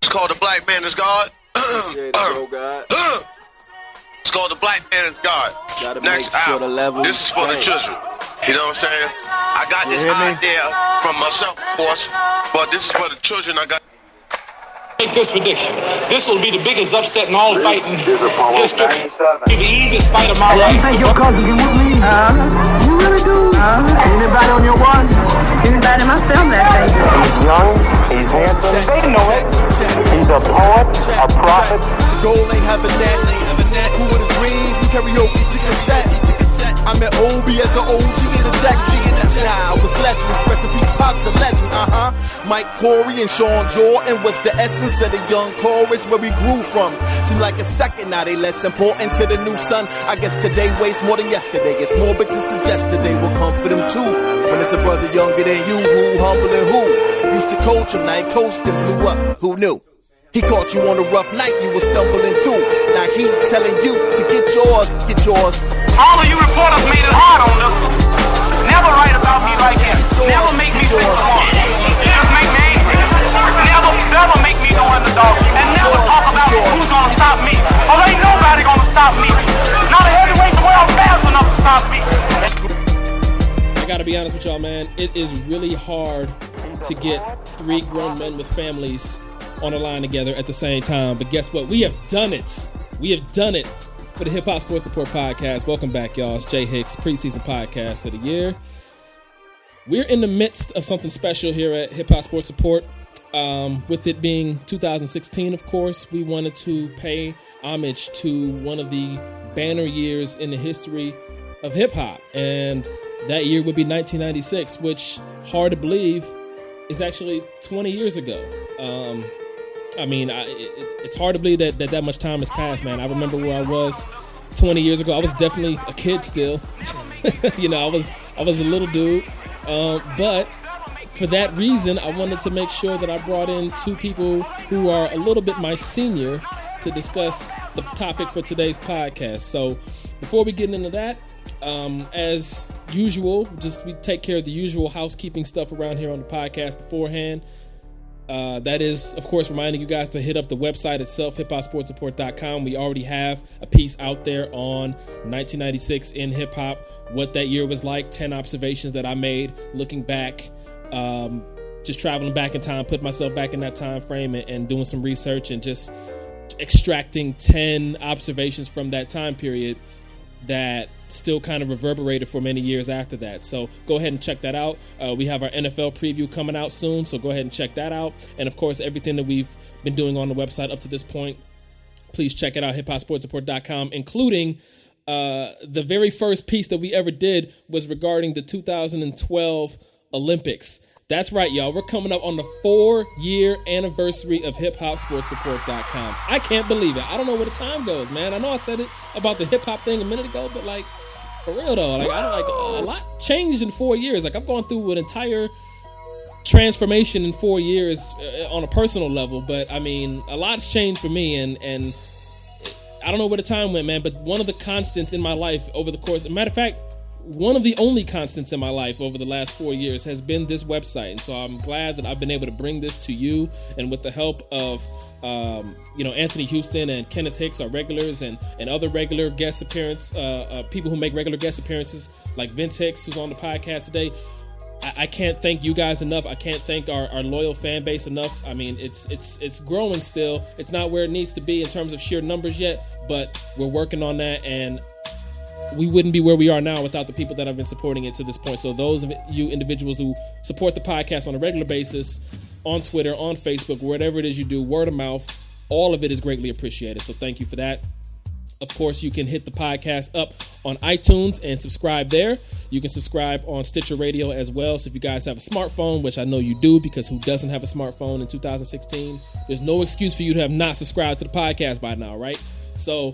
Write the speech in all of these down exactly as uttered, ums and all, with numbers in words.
It's called The Black Man is God. Yeah, go God. It's called The Black Man is God. Gotta Next make sure album. the level This is for the straight. children. You know what I'm saying? I got You this hear me? idea from myself, of course, but this is for the children. I got. Make this prediction. This will be the biggest upset in all fighting history. Be the easiest fight of my life. You think your cousin can whoop me? Uh-huh. You really do? Uh-huh. Anybody on your watch? Anybody in my family, I think. He's young, he's handsome, they know it. He's a poet, a prophet. The goal ain't having that. Who would have dreamed from karaoke to cassette? I met Obi as an O G in the Jackson. Nah, I was legends. Rest in peace, Pop's a legend, uh-huh. Mike Corey and Sean Jordan was the essence of the young chorus where we grew from. Seem like a second, now they less important to the new son. I guess today weighs more than yesterday. It's morbid to suggest that they will come for them too. When it's a brother younger than you, who humble and who used to coach him, now he coached and blew up. Who knew? He caught you on a rough night, you were stumbling through. Now he telling you to get yours, get yours. All of you reporters made it hard on them. Never write about me like that. Never make me feel smart. Just make me angry. Never, never make me no underdog. And never talk about who's gonna stop me. Oh, ain't nobody gonna stop me. Not a heavyweight in the world fast enough to stop me. I gotta be honest with y'all, man. It is really hard to get three grown men with families on a line together at the same time. But guess what? We have done it. We have done it for the Hip Hop Sports Report podcast. Welcome back, y'all. It's Jay Hicks, preseason podcast of the year. We're in the midst of something special here at Hip Hop Sports Report. Um, with it being two thousand sixteen, of course, we wanted to pay homage to one of the banner years in the history of hip hop. And that year would be nineteen ninety-six, which, hard to believe, is actually twenty years ago. Um, I mean, I, it, it's hard to believe that, that that much time has passed, man. I remember where I was twenty years ago. I was definitely a kid still. you know, I was I was a little dude. Um, but for that reason, I wanted to make sure that I brought in two people who are a little bit my senior to discuss the topic for today's podcast. So before we get into that, um, as usual, just we take care of the usual housekeeping stuff around here on the podcast beforehand. Uh, that is, of course, reminding you guys to hit up the website itself, hip hop sports report dot com. We already have a piece out there on nineteen ninety-six in hip-hop, what that year was like, ten observations that I made looking back, um, just traveling back in time, put myself back in that time frame and, and doing some research and just extracting ten observations from that time period that still kind of reverberated for many years after that. So go ahead and check that out. Uh, we have our N F L preview coming out soon, so go ahead and check that out. And of course, everything that we've been doing on the website up to this point, please check it out, hip hop sports report dot com, including uh, the very first piece that we ever did was regarding the two thousand twelve Olympics. That's right, y'all. We're coming up on the four-year anniversary of hip hop sports report dot com. I can't believe it. I don't know where the time goes, man. I know I said it about the hip-hop thing a minute ago, but, like, for real, though, like, I don't like a lot changed in four years. Like, I've gone through an entire transformation in four years uh, on a personal level, but, I mean, a lot's changed for me, and, and I don't know where the time went, man, but one of the constants in my life over the course, as a matter of fact, one of the only constants in my life over the last four years has been this website. And so I'm glad that I've been able to bring this to you. And with the help of, um, you know, Anthony Houston and Kenneth Hicks, our regulars, and, and other regular guest appearance, uh, uh, people who make regular guest appearances, like Vince Hicks, who's on the podcast today. I, I can't thank you guys enough. I can't thank our, our loyal fan base enough. I mean, it's it's it's growing still. It's not where it needs to be in terms of sheer numbers yet, but we're working on that. And we wouldn't be where we are now without the people that have been supporting it to this point. So those of you individuals who support the podcast on a regular basis, on Twitter, on Facebook, whatever it is you do, word of mouth, all of it is greatly appreciated. So thank you for that. Of course, you can hit the podcast up on iTunes and subscribe there. You can subscribe on Stitcher Radio as well. So if you guys have a smartphone, which I know you do, because who doesn't have a smartphone in two thousand sixteen? There's no excuse for you to have not subscribed to the podcast by now, right? So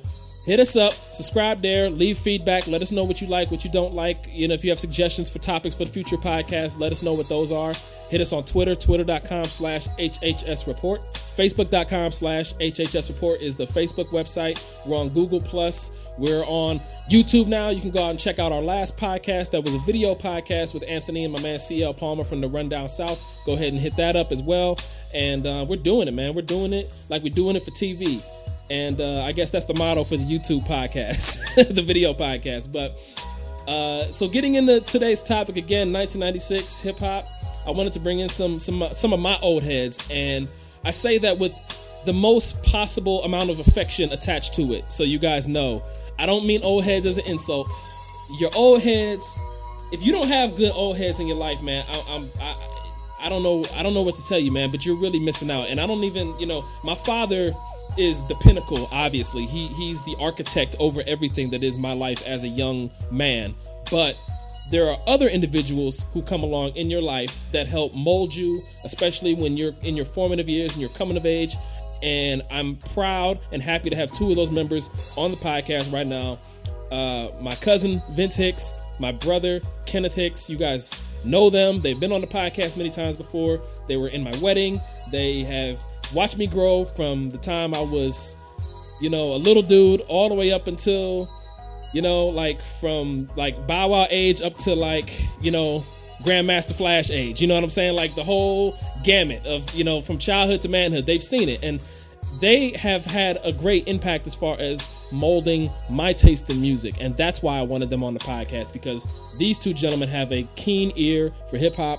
hit us up, subscribe there, leave feedback, let us know what you like, what you don't like. You know, if you have suggestions for topics for the future podcast, let us know what those are. Hit us on Twitter, twitter.com slash HHS Report. Facebook.com slash HHS Report is the Facebook website. We're on Google Plus. We're on YouTube now. You can go out and check out our last podcast. That was a video podcast with Anthony and my man C L Palmer from the Rundown South. Go ahead and hit that up as well. And uh, we're doing it, man. We're doing it like we're doing it for T V. And uh, I guess that's the motto for the YouTube podcast, the video podcast. But uh, so getting into today's topic again, nineteen ninety-six hip hop. I wanted to bring in some some some of my old heads, and I say that with the most possible amount of affection attached to it. So you guys know, I don't mean old heads as an insult. Your old heads, if you don't have good old heads in your life, man, I, I'm I I don't know I don't know what to tell you, man. But you're really missing out. And I don't even, you know, my father is the pinnacle. Obviously, he he's the architect over everything that is my life as a young man. But there are other individuals who come along in your life that help mold you, especially when you're in your formative years and you're coming of age. And I'm proud and happy to have two of those members on the podcast right now. Uh, my cousin, Vince Hicks, my brother, Kenneth Hicks. You guys know them. They've been on the podcast many times before. They were in my wedding. They have watched me grow from the time I was, you know, a little dude all the way up until, you know, like from like Bow Wow age up to like, you know, Grandmaster Flash age. You know what I'm saying? Like the whole gamut of, you know, from childhood to manhood. They've seen it. And they have had a great impact as far as molding my taste in music. And that's why I wanted them on the podcast, because these two gentlemen have a keen ear for hip hop.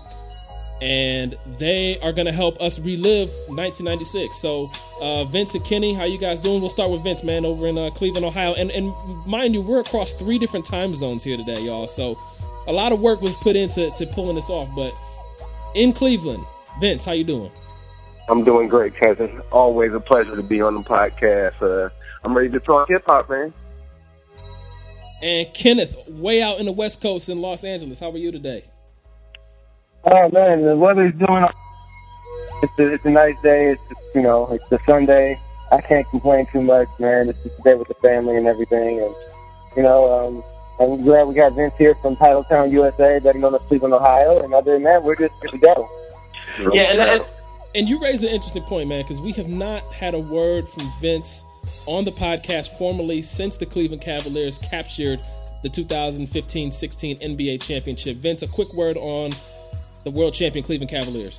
And they are going to help us relive nineteen ninety-six. So, uh, Vince and Kenny, how you guys doing? We'll start with Vince, man, over in uh, Cleveland, Ohio. And, and mind you, we're across three different time zones here today, y'all. So, a lot of work was put into to pulling this off. But in Cleveland, Vince, how you doing? I'm doing great, cousin. Always a pleasure to be on the podcast. Uh, I'm ready to talk hip-hop, man. And Kenneth, way out in the West Coast in Los Angeles, how are you today? Oh man, the weather's doing. It's a, it's a nice day. It's just, you know, it's a Sunday. I can't complain too much, man. It's just a day with the family and everything, and you know, um, I'm glad we got Vince here from Titletown, U S A, better known as Cleveland, Ohio. And other than that, we're just good to go. Yeah, and, and, and you raise an interesting point, man, because we have not had a word from Vince on the podcast formally since the Cleveland Cavaliers captured the two thousand fifteen sixteen N B A championship. Vince, a quick word on the world champion Cleveland Cavaliers.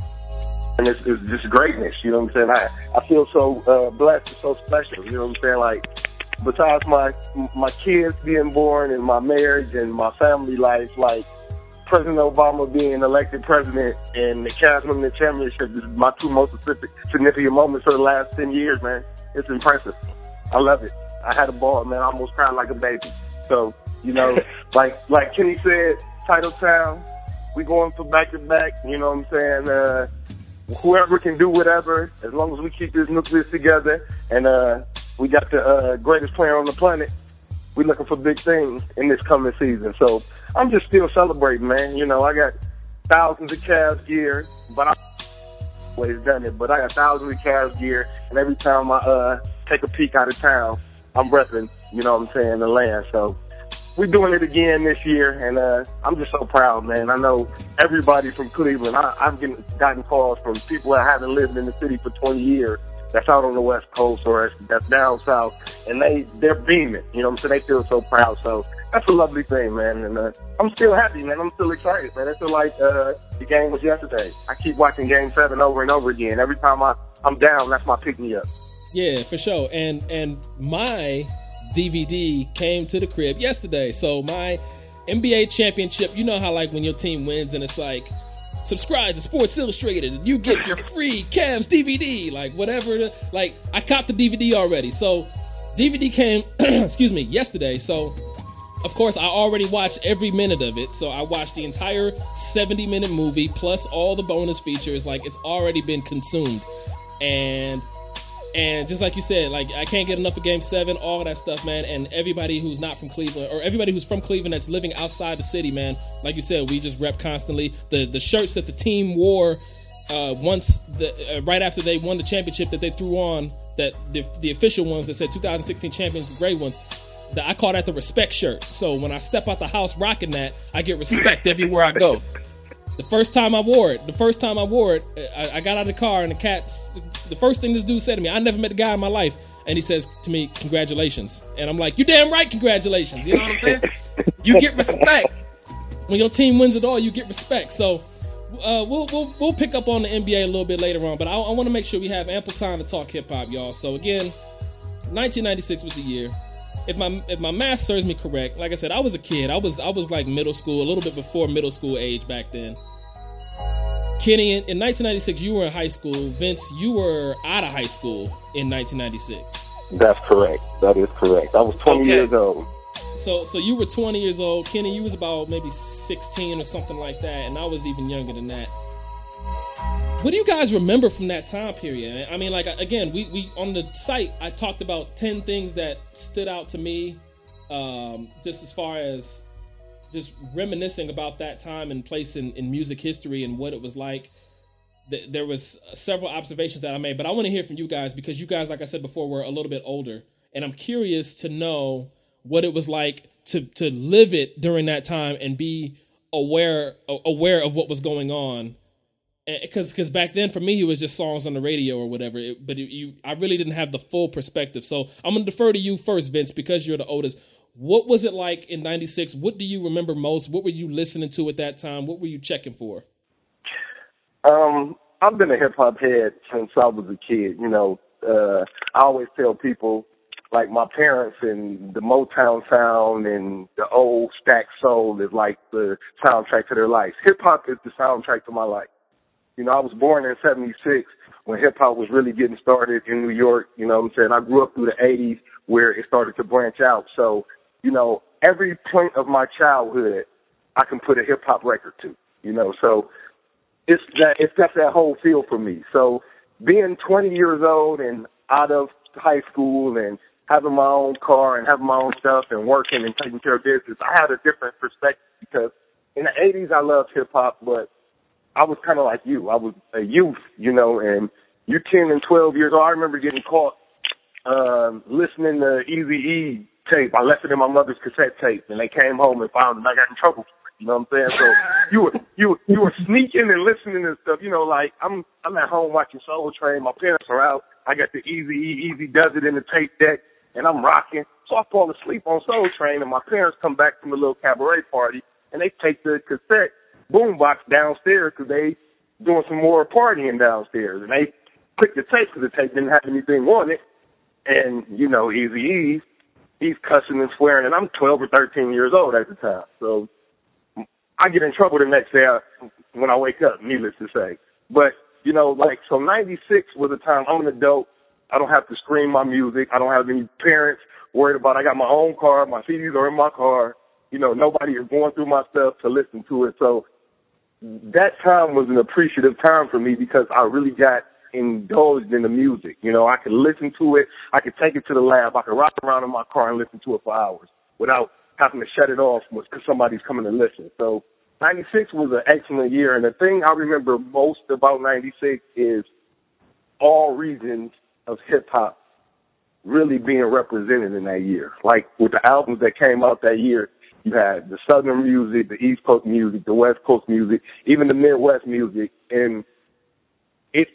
And it's, it's just greatness, you know what I'm saying? I, I feel so uh, blessed and so special, you know what I'm saying? Like, besides my my kids being born and my marriage and my family life, like, President Obama being elected president and the Cavs winning the championship is my two most significant moments for the last ten years, man. It's impressive. I love it. I had a ball, man. I almost cried like a baby. So, you know, like like Kenny said, Titletown, we going for back-to-back, you know what I'm saying? Uh, whoever can do whatever, as long as we keep this nucleus together, and uh, we got the uh, greatest player on the planet, we looking for big things in this coming season. So I'm just still celebrating, man. You know, I got thousands of Cavs gear, but I've always done it. But I got thousands of Cavs gear, and every time I uh, take a peek out of town, I'm repping, you know what I'm saying, the land. So we're doing it again this year, and uh, I'm just so proud, man. I know everybody from Cleveland. I, I've getting, gotten calls from people that haven't lived in the city for twenty years that's out on the West Coast or that's down south, and they, they're beaming. You know what I'm saying? They feel so proud. So that's a lovely thing, man. And uh, I'm still happy, man. I'm still excited, man. I feel like uh, the game was yesterday. I keep watching Game seven over and over again. Every time I, I'm down, that's my pick-me-up. Yeah, for sure. And and my D V D came to the crib yesterday. So my N B A championship, you know how like when your team wins and it's like, subscribe to Sports Illustrated and you get your free Cavs D V D, like whatever. The, like I copped the D V D already. So D V D came, excuse me, yesterday. So of course I already watched every minute of it. So I watched the entire seventy minute movie plus all the bonus features. Like it's already been consumed. And And just like you said, like I can't get enough of Game seven, all of that stuff, man. And everybody who's not from Cleveland, or everybody who's from Cleveland that's living outside the city, man, like you said, we just rep constantly. The the shirts that the team wore uh, once, the, uh, right after they won the championship that they threw on that the, the official ones that said two thousand sixteen champions, the gray ones, that I call that the respect shirt. So when I step out the house rocking that, I get respect everywhere I go. The first time I wore it, the first time I wore it, I, I got out of the car and the cat, the first thing this dude said to me, I never met a guy in my life, and he says to me, congratulations. And I'm like, you damn right, congratulations. You know what I'm saying? You get respect. When your team wins it all, you get respect. So uh, we'll, we'll we'll pick up on the N B A a little bit later on, but I, I want to make sure we have ample time to talk hip-hop, y'all. So again, nineteen ninety-six was the year. If my if my math serves me correct, like I said, I was a kid. I was I was like middle school, a little bit before middle school age back then. Kenny, in, in nineteen ninety-six, you were in high school. Vince, you were out of high school in nineteen ninety-six. That's correct. That is correct. I was twenty Okay. years old. So so you were twenty years old. Kenny, you was about maybe sixteen or something like that, and I was even younger than that. What do you guys remember from that time period? I mean, like, again, we, we on the site, I talked about ten things that stood out to me, um, just as far as just reminiscing about that time and place in, in music history and what it was like. Th- there was several observations that I made, but I want to hear from you guys because you guys, like I said before, were a little bit older, and I'm curious to know what it was like to to live it during that time and be aware aware of what was going on. Because because back then for me it was just songs on the radio or whatever, it, but it, you I really didn't have the full perspective. So I'm gonna defer to you first, Vince, because you're the oldest. What was it like in ninety-six? What do you remember most? What were you listening to at that time? What were you checking for? Um, I've been a hip hop head since I was a kid. You know, uh, I always tell people, like my parents and the Motown sound and the old Stack Soul is like the soundtrack to their life. Hip hop is the soundtrack to my life. You know, I was born in seventy-six when hip-hop was really getting started in New York. You know what I'm saying? I grew up through the eighties where it started to branch out. So, you know, every point of my childhood, I can put a hip-hop record to, you know. So it's that it's got that whole feel for me. So being twenty years old and out of high school and having my own car and having my own stuff and working and taking care of business, I had a different perspective because in the eighties I loved hip-hop, but I was kind of like you. I was a youth, you know, and you're ten and twelve years old. I remember getting caught um, listening to Eazy-E tape. I left it in my mother's cassette tape, and they came home and found it. I got in trouble for it, you know what I'm saying? So you were you were, you were sneaking and listening and stuff, you know, like I'm I'm at home watching Soul Train. My parents are out. I got the Eazy-E, Easy Does It in the tape deck, and I'm rocking. So I fall asleep on Soul Train, and my parents come back from a little cabaret party, and they take the cassette boombox downstairs because they doing some more partying downstairs, and they put the tape because the tape didn't have anything on it. And you know, Eazy-E, he's cussing and swearing, and I'm twelve or thirteen years old at the time. So I get in trouble the next day when I wake up, needless to say. But you know, like so, ninety-six was a time I'm an adult. I don't have to scream my music. I don't have any parents worried about. I got my own car. My C Ds are in my car. You know, nobody is going through my stuff to listen to it. So that time was an appreciative time for me because I really got indulged in the music. You know, I could listen to it. I could take it to the lab. I could rock around in my car and listen to it for hours without having to shut it off because somebody's coming to listen. So ninety-six was an excellent year. And the thing I remember most about ninety-six is all regions of hip-hop really being represented in that year. Like with the albums that came out that year, you had the Southern music, the East Coast music, the West Coast music, even the Midwest music. And it,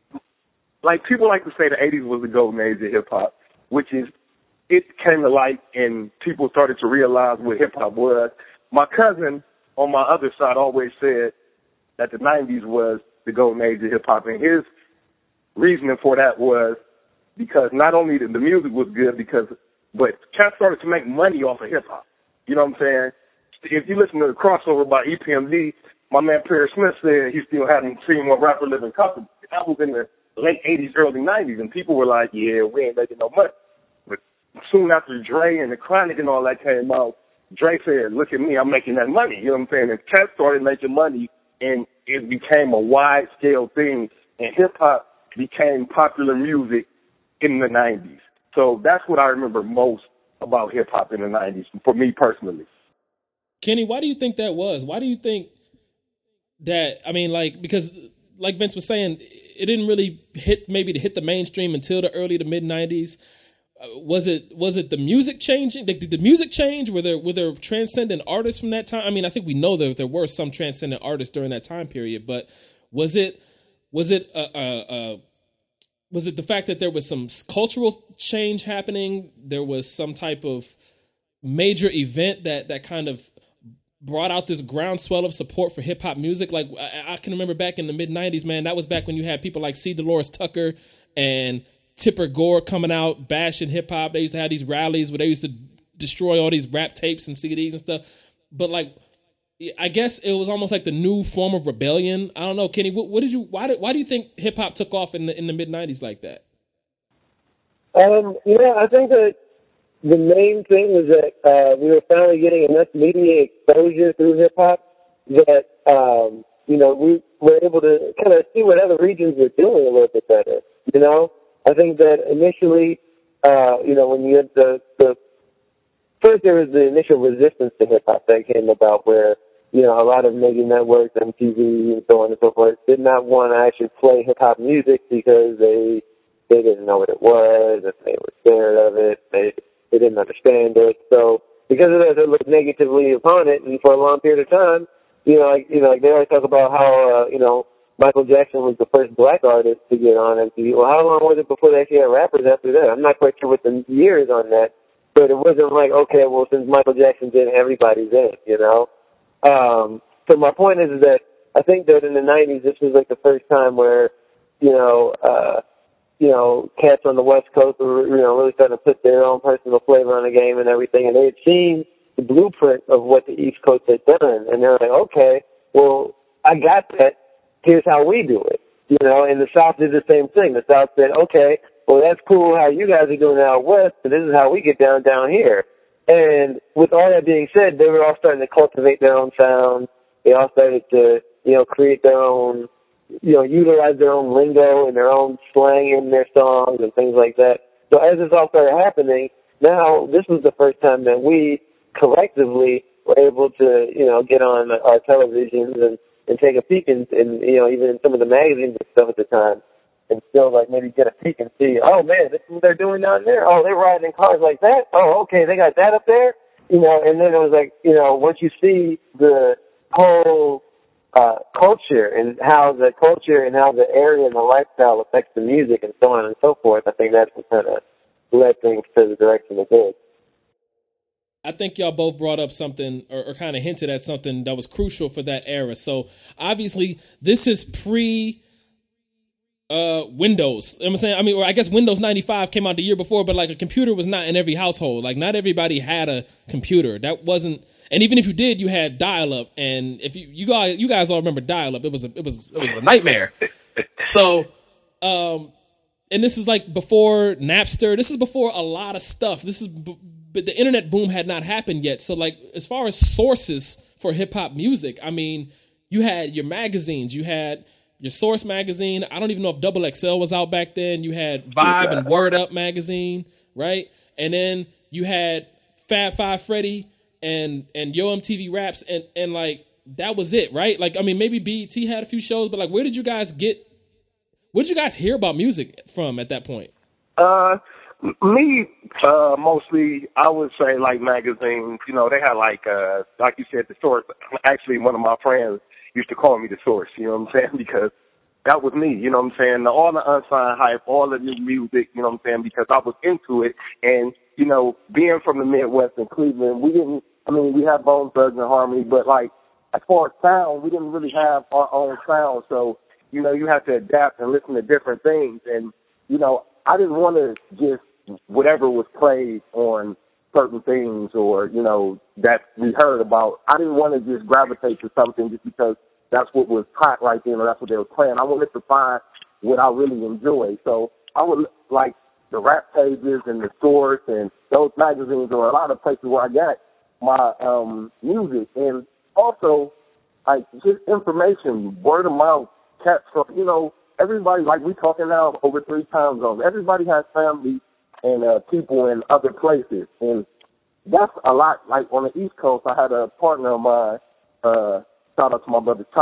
like people like to say the eighties was the golden age of hip-hop, which is, it came to light and people started to realize what hip-hop was. My cousin on my other side always said that the nineties was the golden age of hip-hop. And his reasoning for that was because not only the, the music was good, because but cats started to make money off of hip-hop. You know what I'm saying? If you listen to the crossover by E P M D, my man Perry Smith said he still hadn't seen one rapper living comfortably. That was in the late eighties, early nineties, and people were like, yeah, we ain't making no money. But soon after Dre and the Chronic and all that came out, Dre said, look at me, I'm making that money. You know what I'm saying? And cats started making money, and it became a wide-scale thing, and hip-hop became popular music in the nineties. So that's what I remember most about hip-hop in the nineties, for me personally. Kenny, why do you think that was? Why do you think that, I mean, like, because like Vince was saying, it didn't really hit maybe to hit the mainstream until the early to mid nineties. Uh, was it was it the music changing? Did, did the music change? Were there were there transcendent artists from that time? I mean, I think we know that there were some transcendent artists during that time period, but was it was it a, a, a was it the fact that there was some cultural change happening? There was some type of major event that that kind of brought out this groundswell of support for hip hop music. Like I, I can remember back in the mid nineties, man, that was back when you had people like C. Dolores Tucker and Tipper Gore coming out bashing hip hop. They used to have these rallies where they used to destroy all these rap tapes and C Ds and stuff. But like, I guess it was almost like the new form of rebellion. I don't know, Kenny. What, what did you? Why did? Why do you think hip hop took off in the in the mid nineties like that? Um, you know, I think that the main thing was that uh, we were finally getting enough media exposure through hip hop that um, you know we were able to kind of see what other regions were doing a little bit better. You know, I think that initially, uh, you know, when you had the the first there was the initial resistance to hip hop that came about where. You know, a lot of major networks, M T V, and so on and so forth, did not want to actually play hip-hop music because they they didn't know what it was, and they were scared of it, they they didn't understand it. So because of that, they looked negatively upon it, and for a long period of time, you know, like, you know, like they always talk about how, uh, you know, Michael Jackson was the first black artist to get on M T V. Well, how long was it before they actually had rappers after that? I'm not quite sure what the years on that, but it wasn't like, okay, well, since Michael Jackson did, everybody's in, you know? Um, so my point is, is that I think that in the nineties, this was like the first time where, you know, uh, you know, cats on the West Coast were, you know, really starting to put their own personal flavor on the game and everything. And they had seen the blueprint of what the East Coast had done. And they're like, okay, well, I got that. Here's how we do it. You know, and the South did the same thing. The South said, okay, well, that's cool how you guys are doing it out West, but this is how we get down down here. And with all that being said, they were all starting to cultivate their own sound. They all started to, you know, create their own, you know, utilize their own lingo and their own slang in their songs and things like that. So as this all started happening, now this was the first time that we collectively were able to, you know, get on our televisions and, and take a peek in, in, you know, even in some of the magazines and stuff at the time. And still, like, maybe get a peek and see, oh, man, this is what they're doing down there. Oh, they're riding in cars like that. Oh, okay, they got that up there. You know, and then it was like, you know, once you see the whole uh, culture and how the culture and how the area and the lifestyle affects the music and so on and so forth, I think that's what kind of led things to the direction it did. I think y'all both brought up something or, or kind of hinted at something that was crucial for that era. So, obviously, this is pre- Uh, Windows. You know what I'm saying? I mean, or I guess Windows ninety-five came out the year before, but like a computer was not in every household. Like not everybody had a computer. That wasn't, and even if you did, you had dial-up. And if you you guys you guys all remember dial-up, it was a, it was it was a nightmare. So, um, and this is like before Napster. This is before a lot of stuff. This is, but the internet boom had not happened yet. So like as far as sources for hip hop music, I mean, you had your magazines, you had your Source magazine. I don't even know if Double X L was out back then. You had Vibe and Word Up magazine, right? And then you had Fab Five Freddy and and Yo M T V Raps, and and like that was it, right? Like I mean, maybe B E T had a few shows, but like, where did you guys get? Where did you guys hear about music from at that point? Uh, me uh, mostly, I would say like magazines. You know, they had like uh, like you said, the Source. Actually, one of my friends used to call me the Source, you know what I'm saying? Because that was me, you know what I'm saying? All the unsigned hype, all the new music, you know what I'm saying? Because I was into it. And, you know, being from the Midwest in Cleveland, we didn't, I mean, we had Bone Thugs and Harmony, but like, as far as sound, we didn't really have our own sound. So, you know, you have to adapt and listen to different things. And, you know, I didn't want to just whatever was played on certain things or, you know, that we heard about. I didn't want to just gravitate to something just because that's what was hot right then or that's what they were playing. I wanted to find what I really enjoy. So I would like the rap pages and the Source and those magazines or a lot of places where I got my um, music. And also, like, just information, word of mouth, cats from, you know, everybody, like we talking now over three time zones. Everybody has family and uh, people in other places. And that's a lot. Like on the East Coast, I had a partner of mine, uh, shout out to my brother Ty.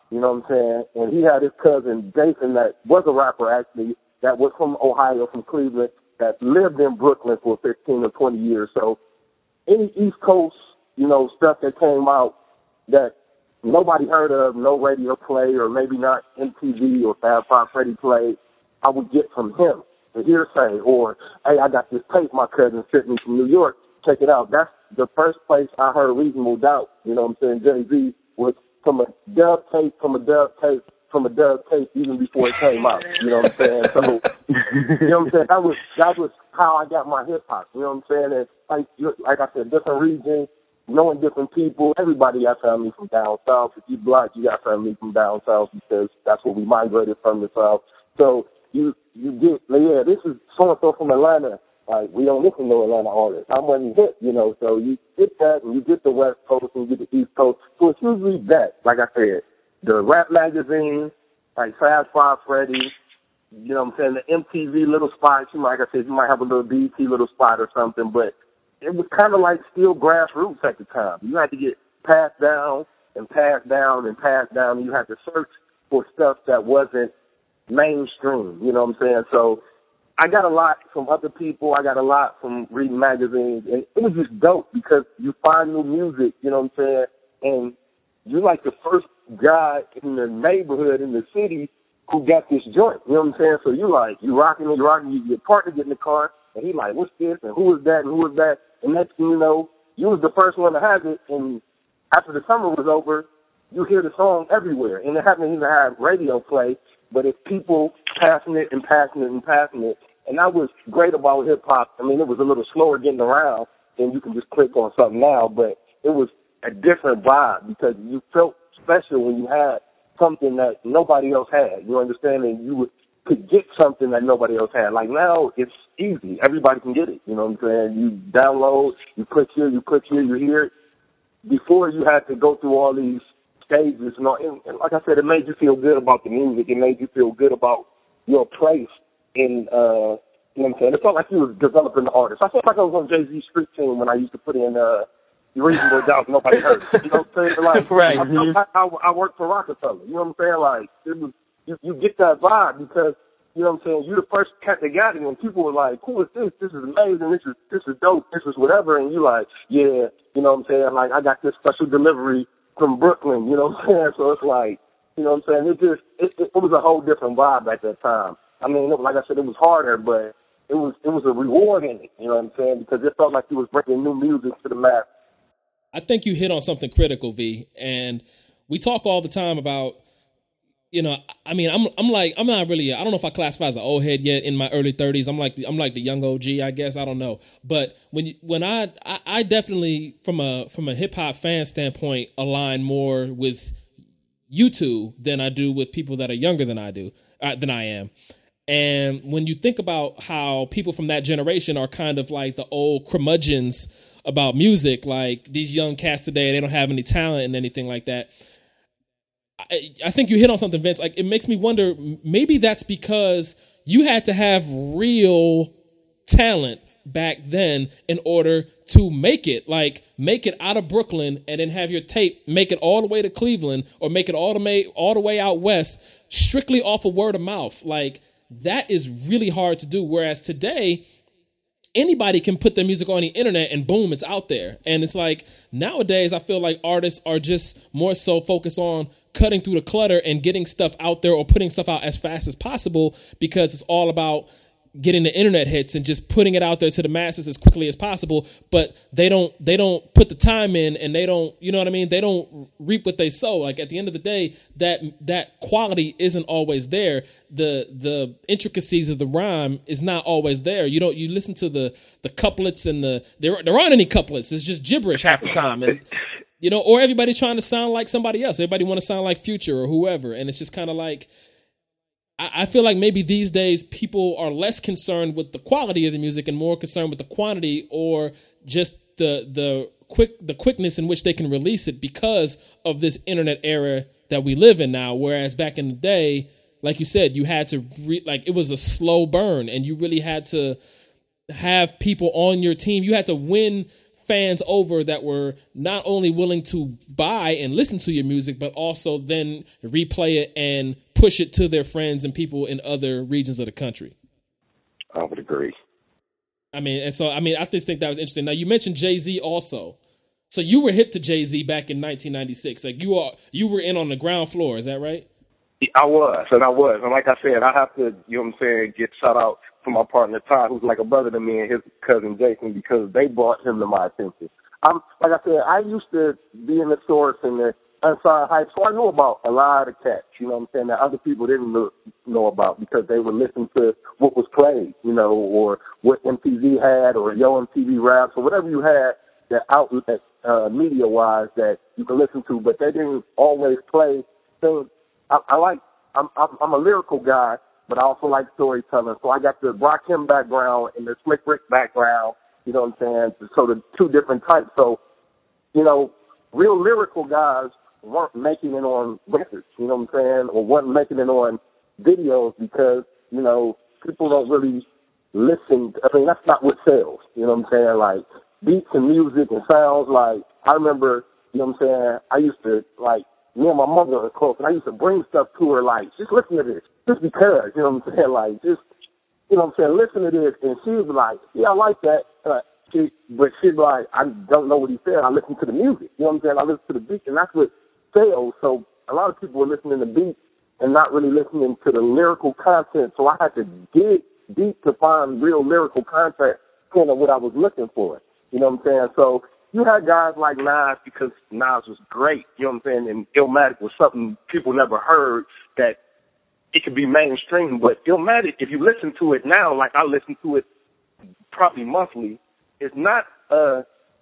You know what I'm saying? And he had his cousin, Jason, that was a rapper, actually, that was from Ohio, from Cleveland, that lived in Brooklyn for fifteen or twenty years. So any East Coast, you know, stuff that came out that nobody heard of, no radio play, or maybe not M T V or Fab Five Freddy played, I would get from him, the hearsay, or, hey, I got this tape my cousin sent me from New York, check it out. That's the first place I heard Reasonable Doubt, you know what I'm saying, Jay-Z, was from a dub tape, from a dub tape, from a dub tape, even before it came out, you know what I'm saying? So, you know what I'm saying, that was, that was how I got my hip-hop, you know what I'm saying? And like, like I said, different regions, knowing different people. Everybody got family from down south. If you black, you got family from down south because that's where we migrated from, the south. So you you get, like, yeah, this is so-and-so from Atlanta. Like, we don't listen to Atlanta artists. I'm on hit, you know. So you get that, and you get the West Coast, and you get the East Coast. So it's usually that, like I said, the rap magazines, like Fab Five Freddy, you know what I'm saying, the M T V little spots. You might, like I said, you might have a little B E T little spot or something, but it was kind of like still grassroots at the time. You had to get passed down and passed down and passed down, and you had to search for stuff that wasn't mainstream, you know what I'm saying? So I got a lot from other people. I got a lot from reading magazines, and it was just dope because you find new music, you know what I'm saying? And you're like the first guy in the neighborhood, in the city, who got this joint, you know what I'm saying? So you like, you rocking it, you rocking it, your partner get in the car, and he like, what's this, and who is that, and who is that? And next thing you know, you was the first one to have it, and after the summer was over, you hear the song everywhere. And it happened to even have radio play, but it's people passing it and passing it and passing it. And that was great about hip-hop. I mean, it was a little slower getting around than you can just click on something now, but it was a different vibe because you felt special when you had something that nobody else had. You understand? And you would, could get something that nobody else had. Like now, it's easy. Everybody can get it. You know what I'm saying? You download, you click here, you click here, you hear it. Before you had to go through all these stages and, all, and, and like I said, it made you feel good about the music. It made you feel good about your place in, uh, you know what I'm saying? It felt like you was developing the artist. I felt like I was on Jay-Z's street team when I used to put in, uh, Reasonable Doubt, nobody heard it. You know what I'm saying? Like, right. I, I, I, I worked for Rockefeller. You know what I'm saying? Like, it was, you, you get that vibe because, you know what I'm saying, you're the first cat that got it, and people were like, who is this? This is amazing. This is this is dope. This is whatever. And you like, yeah, you know what I'm saying? Like, I got this special delivery from Brooklyn, you know what I'm saying? So it's like, you know what I'm saying? It just, it, it, it was a whole different vibe at that time. I mean, it, like I said, it was harder, but it was it was a reward in it, you know what I'm saying? Because it felt like you was bringing new music to the mass. I think you hit on something critical, V, and we talk all the time about, you know, I mean, I'm I'm like, I'm not really, I don't know if I classify as an old head yet in my early thirties. I'm like the, I'm like the young O G, I guess. I don't know. But when you, when I, I, I definitely, from a from a hip hop fan standpoint, align more with you two than I do with people that are younger than I do, uh, than I am. And when you think about how people from that generation are kind of like the old curmudgeons about music, like these young cats today, they don't have any talent and anything like that. I, I think you hit on something, Vince. Like, it makes me wonder, maybe that's because you had to have real talent back then in order to make it, like make it out of Brooklyn and then have your tape, make it all the way to Cleveland or make it all the way, all the way out west, strictly off of word of mouth. Like, that is really hard to do. Whereas today, anybody can put their music on the internet and boom, it's out there. And it's like nowadays, I feel like artists are just more so focused on cutting through the clutter and getting stuff out there or putting stuff out as fast as possible because it's all about getting the internet hits and just putting it out there to the masses as quickly as possible. But they don't they don't put the time in and they don't, you know what I mean? They don't reap what they sow. Like at the end of the day, that that quality isn't always there. The the intricacies of the rhyme is not always there. You don't you listen to the the couplets and the there there aren't any couplets. It's just gibberish half the time. And you know, or everybody's trying to sound like somebody else. Everybody want to sound like Future or whoever. And it's just kind of like, I feel like maybe these days people are less concerned with the quality of the music and more concerned with the quantity or just the the quick the quickness in which they can release it because of this internet era that we live in now. Whereas back in the day, like you said, you had to re- like it was a slow burn and you really had to have people on your team. You had to win fans over that were not only willing to buy and listen to your music, but also then replay it and push it to their friends and people in other regions of the country. I would agree. I mean, and so, I mean, I just think that was interesting. Now, you mentioned Jay-Z also. So you were hip to Jay-Z back in nineteen ninety-six. Like, you are, you were in on the ground floor. Is that right? I was, and I was. And like I said, I have to, you know what I'm saying, get shout out to my partner, Todd, who's like a brother to me, and his cousin, Jason, because they brought him to my attention. I'm, like I said, I used to be in the source and the Unsigned Hype, so I knew about a lot of cats, you know what I'm saying, that other people didn't know, know about because they would listen to what was played, you know, or what M T V had, or Yo M T V Raps, or whatever you had that outlet, uh, media-wise, that you could listen to, but they didn't always play things. I, I like, I'm, I'm, I'm a lyrical guy, but I also like storytelling, so I got the Rakim background and the Slick Rick background, you know what I'm saying, so the two different types, so, you know, real lyrical guys weren't making it on records, you know what I'm saying, or weren't making it on videos because, you know, people don't really listen. I mean, that's not what sells, you know what I'm saying, like, beats and music and sounds, like, I remember, you know what I'm saying, I used to, like, me and my mother are close, and I used to bring stuff to her, like, just listen to this, just because, you know what I'm saying, like, just, you know what I'm saying, listen to this, and she was like, yeah, I like that, uh, she, but she'd be like, I don't know what he said, I listen to the music, you know what I'm saying, I listen to the beat, and that's what sales. So a lot of people were listening to beats and not really listening to the lyrical content. So I had to dig deep to find real lyrical content, kind of what I was looking for. You know what I'm saying? So you had guys like Nas because Nas was great. You know what I'm saying? And Illmatic was something people never heard that it could be mainstream. But Illmatic, if you listen to it now, like I listen to it probably monthly, it's not a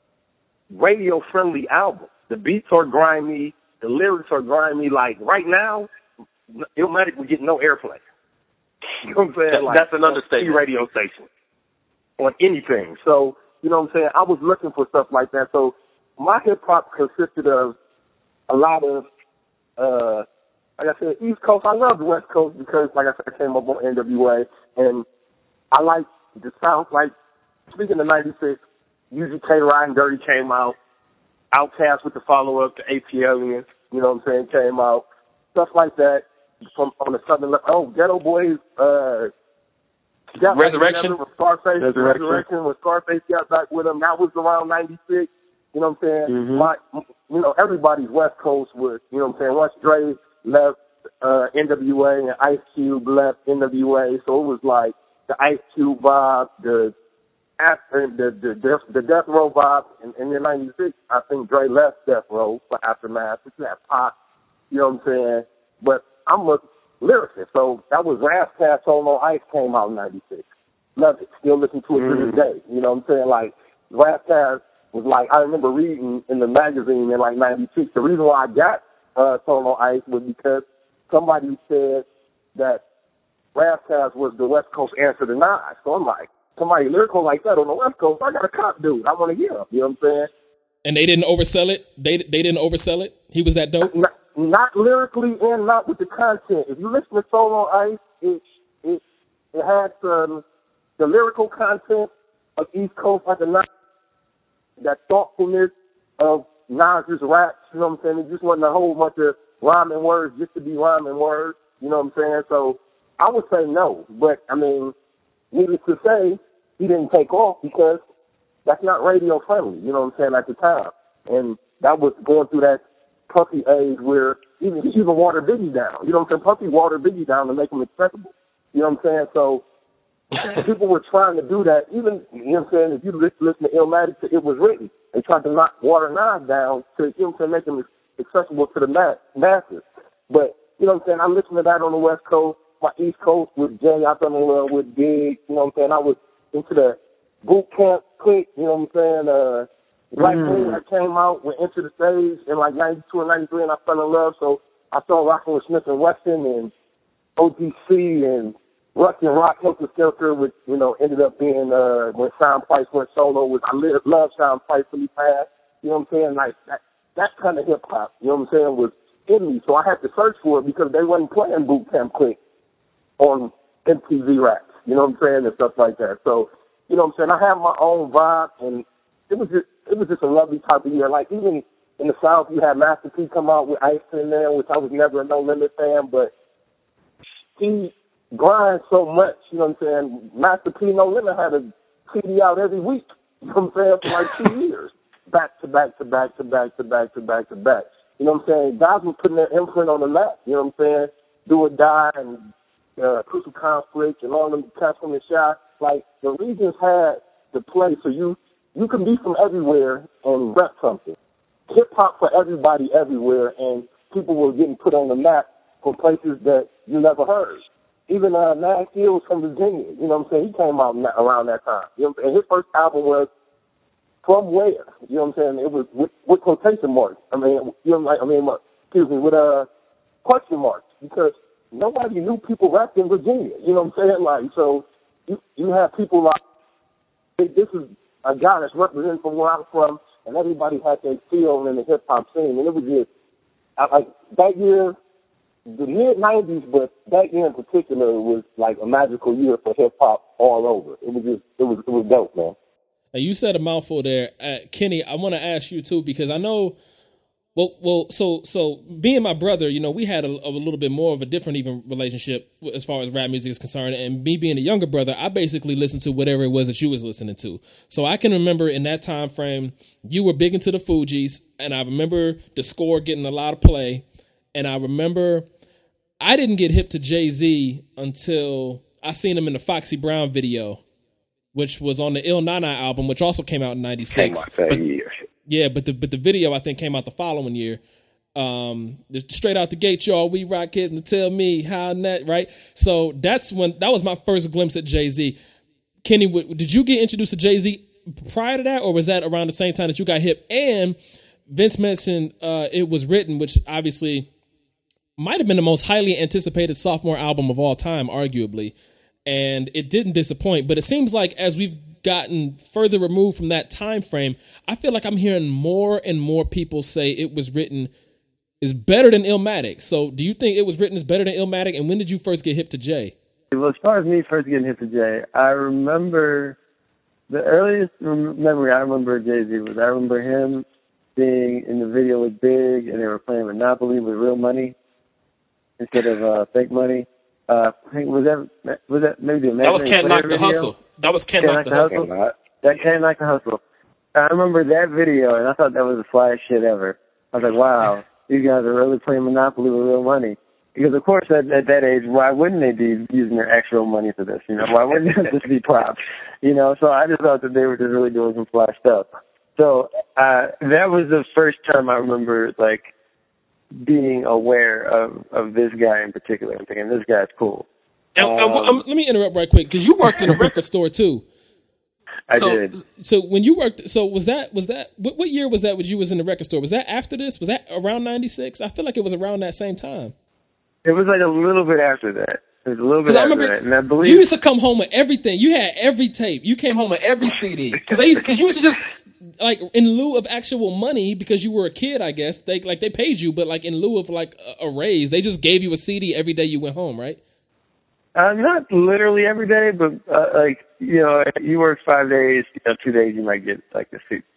radio-friendly album. The beats are grimy. The lyrics are grimy. Like, right now, Illmatic would get no airplay. You know what I'm saying? Like, that's an understatement. Radio station. On anything. So, you know what I'm saying? I was looking for stuff like that. So, my hip-hop consisted of a lot of, uh, like I said, East Coast. I love the West Coast because, like I said, I came up on N W A. And I like the sounds like, speaking of ninety-six, U G K Riding Dirty came out. Outkast with the follow-up to ATLiens, you know what I'm saying, came out. Stuff like that from on the southern left. Oh, Ghetto Boys, uh, got Resurrection. With Scarface, Resurrection. Resurrection, when Scarface got back with him. That was around ninety-six, you know what I'm saying? Mm-hmm. My, you know, everybody's West Coast was, you know what I'm saying? Once Dre left uh, N W A and Ice Cube left N W A, so it was like the Ice Cube vibe, the After the the the, the Death Row vibe in, in the ninety-six, I think Dre left Death Row for Aftermath. Which had Pac, you know what I'm saying? But I'm a lyricist, so that was Razzcast Solo Ice came out in ninety-six. Love it. Still listen to it mm. to this day. You know what I'm saying? Like Razzcast was like, I remember reading in the magazine in like ninety-six. The reason why I got uh, Solo Ice was because somebody said that Razzcast was the West Coast answer to Nas. So I'm like, somebody lyrical like that on the West Coast, I got a cop dude. I want to hear him. You know what I'm saying? And they didn't oversell it? They they didn't oversell it? He was that dope? Not, not lyrically and not with the content. If you listen to Solo Ice, it it it had some, the lyrical content of East Coast like a Nas, that thoughtfulness of Nas's raps, you know what I'm saying? It just wasn't a whole bunch of rhyming words just to be rhyming words, you know what I'm saying? So I would say no. But, I mean, needless to say, he didn't take off because that's not radio friendly, you know what I'm saying, at the time. And that was going through that Puffy age where even he even watered Biggie down. You know what I'm saying? Puffy watered Biggie down to make him accessible. You know what I'm saying? So people were trying to do that. Even, you know what I'm saying, if you listen to Illmatic, it was written. They tried to knock Water Nas down to, you know what I'm saying, make him accessible to the masses. But, you know what I'm saying, I listened to that on the West Coast. My East Coast with Jay, I fell in love with Big, you know what I'm saying? I was into the boot camp clique, you know what I'm saying? Uh, Black mm. that came out, went into the stage in like ninety-two and ninety-three, and I fell in love. So I started rocking with Smith and Wesson and O G C and Russian Rock Helter Skelter, which, you know, ended up being uh, when Sean Price went solo. With, I live, love Sean Price when he passed. You know what I'm saying? Like that, that kind of hip hop, you know what I'm saying, was in me. So I had to search for it because they wasn't playing boot camp clique on M T V Raps, you know what I'm saying, and stuff like that. So, you know what I'm saying, I have my own vibe, and it was just, it was just a lovely type of year. Like, even in the South, you had Master P come out with Ice in there, which I was never a No Limit fan, but he grinds so much, you know what I'm saying? Master P, No Limit had a C D out every week, you know what I'm saying, for like two years. Back to back to back to back to back to back to back. You know what I'm saying? Guys were putting their imprint on the map, you know what I'm saying? Do or Die and uh, Crucial Conflict and all them cats from the shot. Like, the regions had the play, so you, you can be from everywhere and rep something. Hip-hop for everybody everywhere, and people were getting put on the map for places that you never heard. Even uh, Nas Hill was from Virginia, you know what I'm saying? He came out around that time. You know what I'm saying? His first album was From Where? You know what I'm saying? It was with, with quotation marks. I mean, you know, like, I mean, excuse me, with uh, question marks, because nobody knew people rapped in Virginia. You know what I'm saying? Like, so you you have people like, hey, this is a guy that's representing from where I'm from, and everybody had their feel in the hip hop scene, and it was just I, like that year, the mid nineties, but that year in particular was like a magical year for hip hop all over. It was just it was it was dope, man. Now, you said a mouthful there, uh, Kenny. I want to ask you too, because I know. Well, well, so so being my brother, you know, we had a, a little bit more of a different even relationship as far as rap music is concerned. And me being a younger brother, I basically listened to whatever it was that you was listening to. So I can remember in that time frame, you were big into the Fugees, and I remember the Score getting a lot of play. And I remember I didn't get hip to Jay-Z until I seen him in the Foxy Brown video, which was on the Il Nana album, which also came out in ninety-six. Came out that but, year. Yeah, but the but the video I think came out the following year. Um, straight out the gate, y'all, we rock kids and tell me how that, right? So that's when that was my first glimpse at Jay-Z. Kenny, did you get introduced to Jay-Z prior to that, or was that around the same time that you got hip? And Vince mentioned uh, It Was Written, which obviously might have been the most highly anticipated sophomore album of all time, arguably, and it didn't disappoint. But it seems like as we've gotten further removed from that time frame, I feel like I'm hearing more and more people say It Was Written is better than Illmatic. So do you think It Was Written is better than Illmatic? And when did you first get hip to Jay? Well, as far as me first getting hip to Jay, I remember the earliest memory I remember of Jay-Z was I remember him being in the video with Big, and they were playing Monopoly with real money instead of uh, fake money. Uh, was that was that maybe the That was Can't Knock the Hustle. That was Can't Knock the Hustle. That Can't Knock the Hustle. I remember that video, and I thought that was the flyest shit ever. I was like, wow, these guys are really playing Monopoly with real money. Because, of course, at, at that age, why wouldn't they be using their actual money for this? You know, why wouldn't it just be props? You know, so I just thought that they were just really doing some fly stuff. So uh, that was the first time I remember, like, being aware of, of this guy in particular and thinking, this guy's cool. And, um, um, let me interrupt right quick, because you worked in a record store, too. I so, did. So when you worked, so was that, was that, what, what year was that when you was in the record store? Was that after this? Was that around ninety-six? I feel like it was around that same time. It was like a little bit after that. It was a little bit I after remember that. And I believe you used to come home with everything. You had every tape. You came home with every C D. Because they used, because you used to just, like, in lieu of actual money, because you were a kid, I guess, they like they paid you, but like in lieu of like a, a raise, they just gave you a C D every day you went home, right? Uh, not literally every day, but uh, like, you know, if you work five days, you know, two days you might get like a C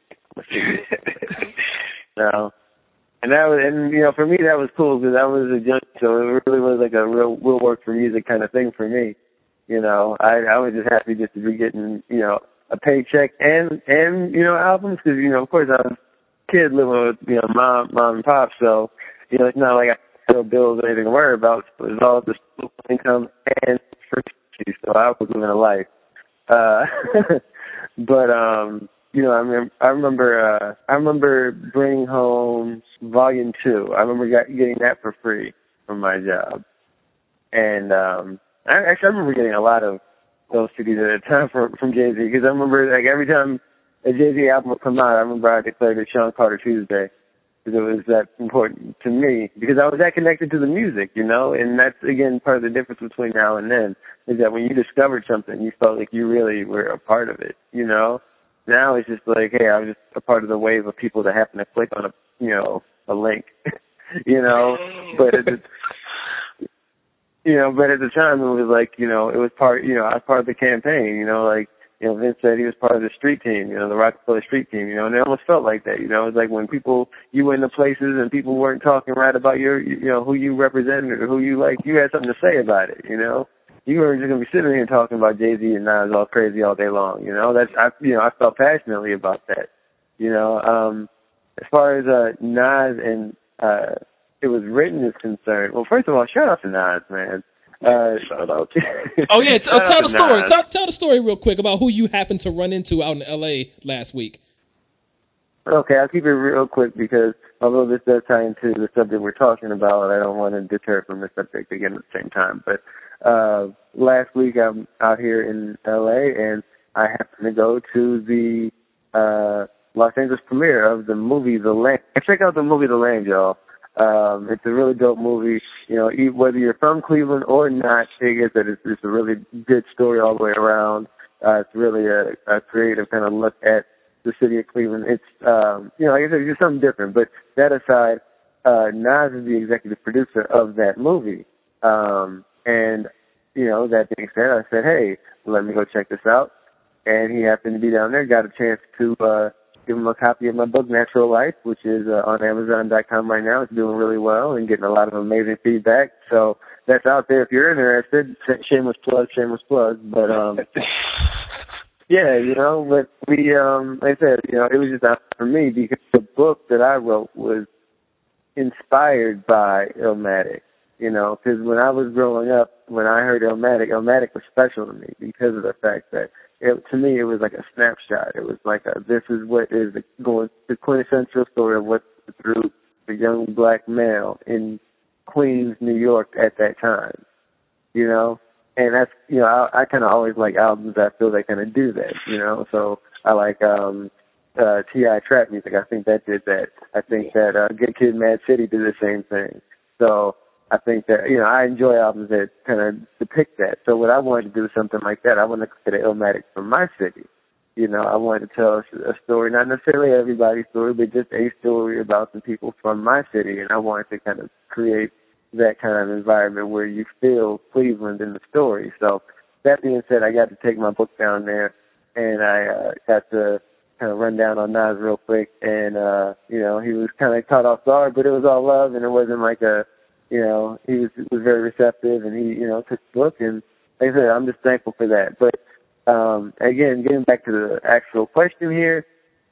D. No. And that was, and you know, for me that was cool because I was a junkie, so it really was like a real will work for music kind of thing for me. You know, I I was just happy just to be getting, you know, a paycheck and and you know albums because you know of course I was a kid living with you know mom mom and pop, so you know it's not like I had no bills or anything to worry about. So it was all just income and free, so I was living a life. Uh, but um. You know, I remember. I remember. Uh, I remember bringing home Volume Two. I remember got, getting that for free from my job, and um, I actually I remember getting a lot of those C Ds at a time from from Jay Z because I remember like every time a Jay Z album would come out, I remember I declared it Sean Carter Tuesday because it was that important to me because I was that connected to the music, you know, and that's again part of the difference between now and then is that when you discovered something, you felt like you really were a part of it, you know. Now it's just like, hey, I'm just a part of the wave of people that happen to click on a, you know, a link, you know. But at the, you know, but at the time it was like, you know, it was part, you know, I was part of the campaign, you know, like you know, Vince said he was part of the street team, you know, the Rockefeller street team, you know, and it almost felt like that, you know. It's like when people, you went to places and people weren't talking right about your, you know, who you represented or who you like, you had something to say about it, you know. You weren't just going to be sitting here talking about Jay-Z and Nas all crazy all day long, you know. That's, I, you know, I felt passionately about that, you know. Um, as far as uh, Nas and uh, It Was Written is concerned, well, first of all, shout out to Nas, man. Uh, shout out. Oh yeah, t- tell the story. Tell, tell the story real quick about who you happened to run into out in L A last week. Okay, I'll keep it real quick because although this does tie into the subject we're talking about, I don't want to deter from the subject again at the same time. But uh, last week I'm out here in L A and I happened to go to the uh, Los Angeles premiere of the movie The Land. Check out the movie The Land, y'all. Um, it's a really dope movie. You know, whether you're from Cleveland or not, I guess that it's, it's a really good story all the way around. Uh, it's really a, a creative kind of look at the city of Cleveland. It's, um, you know, like I said, it's just something different. But that aside, uh, Nas is the executive producer of that movie. Um, and, you know, that being said, I said, hey, let me go check this out. And he happened to be down there, got a chance to, uh, give him a copy of my book, Natural Life, which is uh, on Amazon dot com right now. It's doing really well and getting a lot of amazing feedback. So that's out there if you're interested. Shameless plug, shameless plug. But, um, yeah, you know, but we, um, like I said, you know, it was just out for me because the book that I wrote was inspired by Illmatic, you know, because when I was growing up, when I heard Illmatic, Illmatic was special to me because of the fact that It, to me, it was like a snapshot. It was like a, this is what is the, going, the quintessential story of what through the young black male in Queens, New York at that time, you know? And that's, you know, I, I kind of always like albums that I feel they kind of do that, you know? So I like um, uh, T I Trap Music. I think that did that. I think that uh, Good Kid, Mad City did the same thing. So I think that, you know, I enjoy albums that kind of depict that. So what I wanted to do was something like that. I wanted to create an Illmatic from my city. You know, I wanted to tell a story, not necessarily everybody's story, but just a story about some people from my city. And I wanted to kind of create that kind of environment where you feel Cleveland in the story. So that being said, I got to take my book down there and I uh, got to kind of run down on Nas real quick. And, uh, you know, he was kind of caught off guard, but it was all love and it wasn't like a, you know, he was was very receptive, and he, you know, took the book, and like I said, I'm just thankful for that. But um, again, getting back to the actual question here,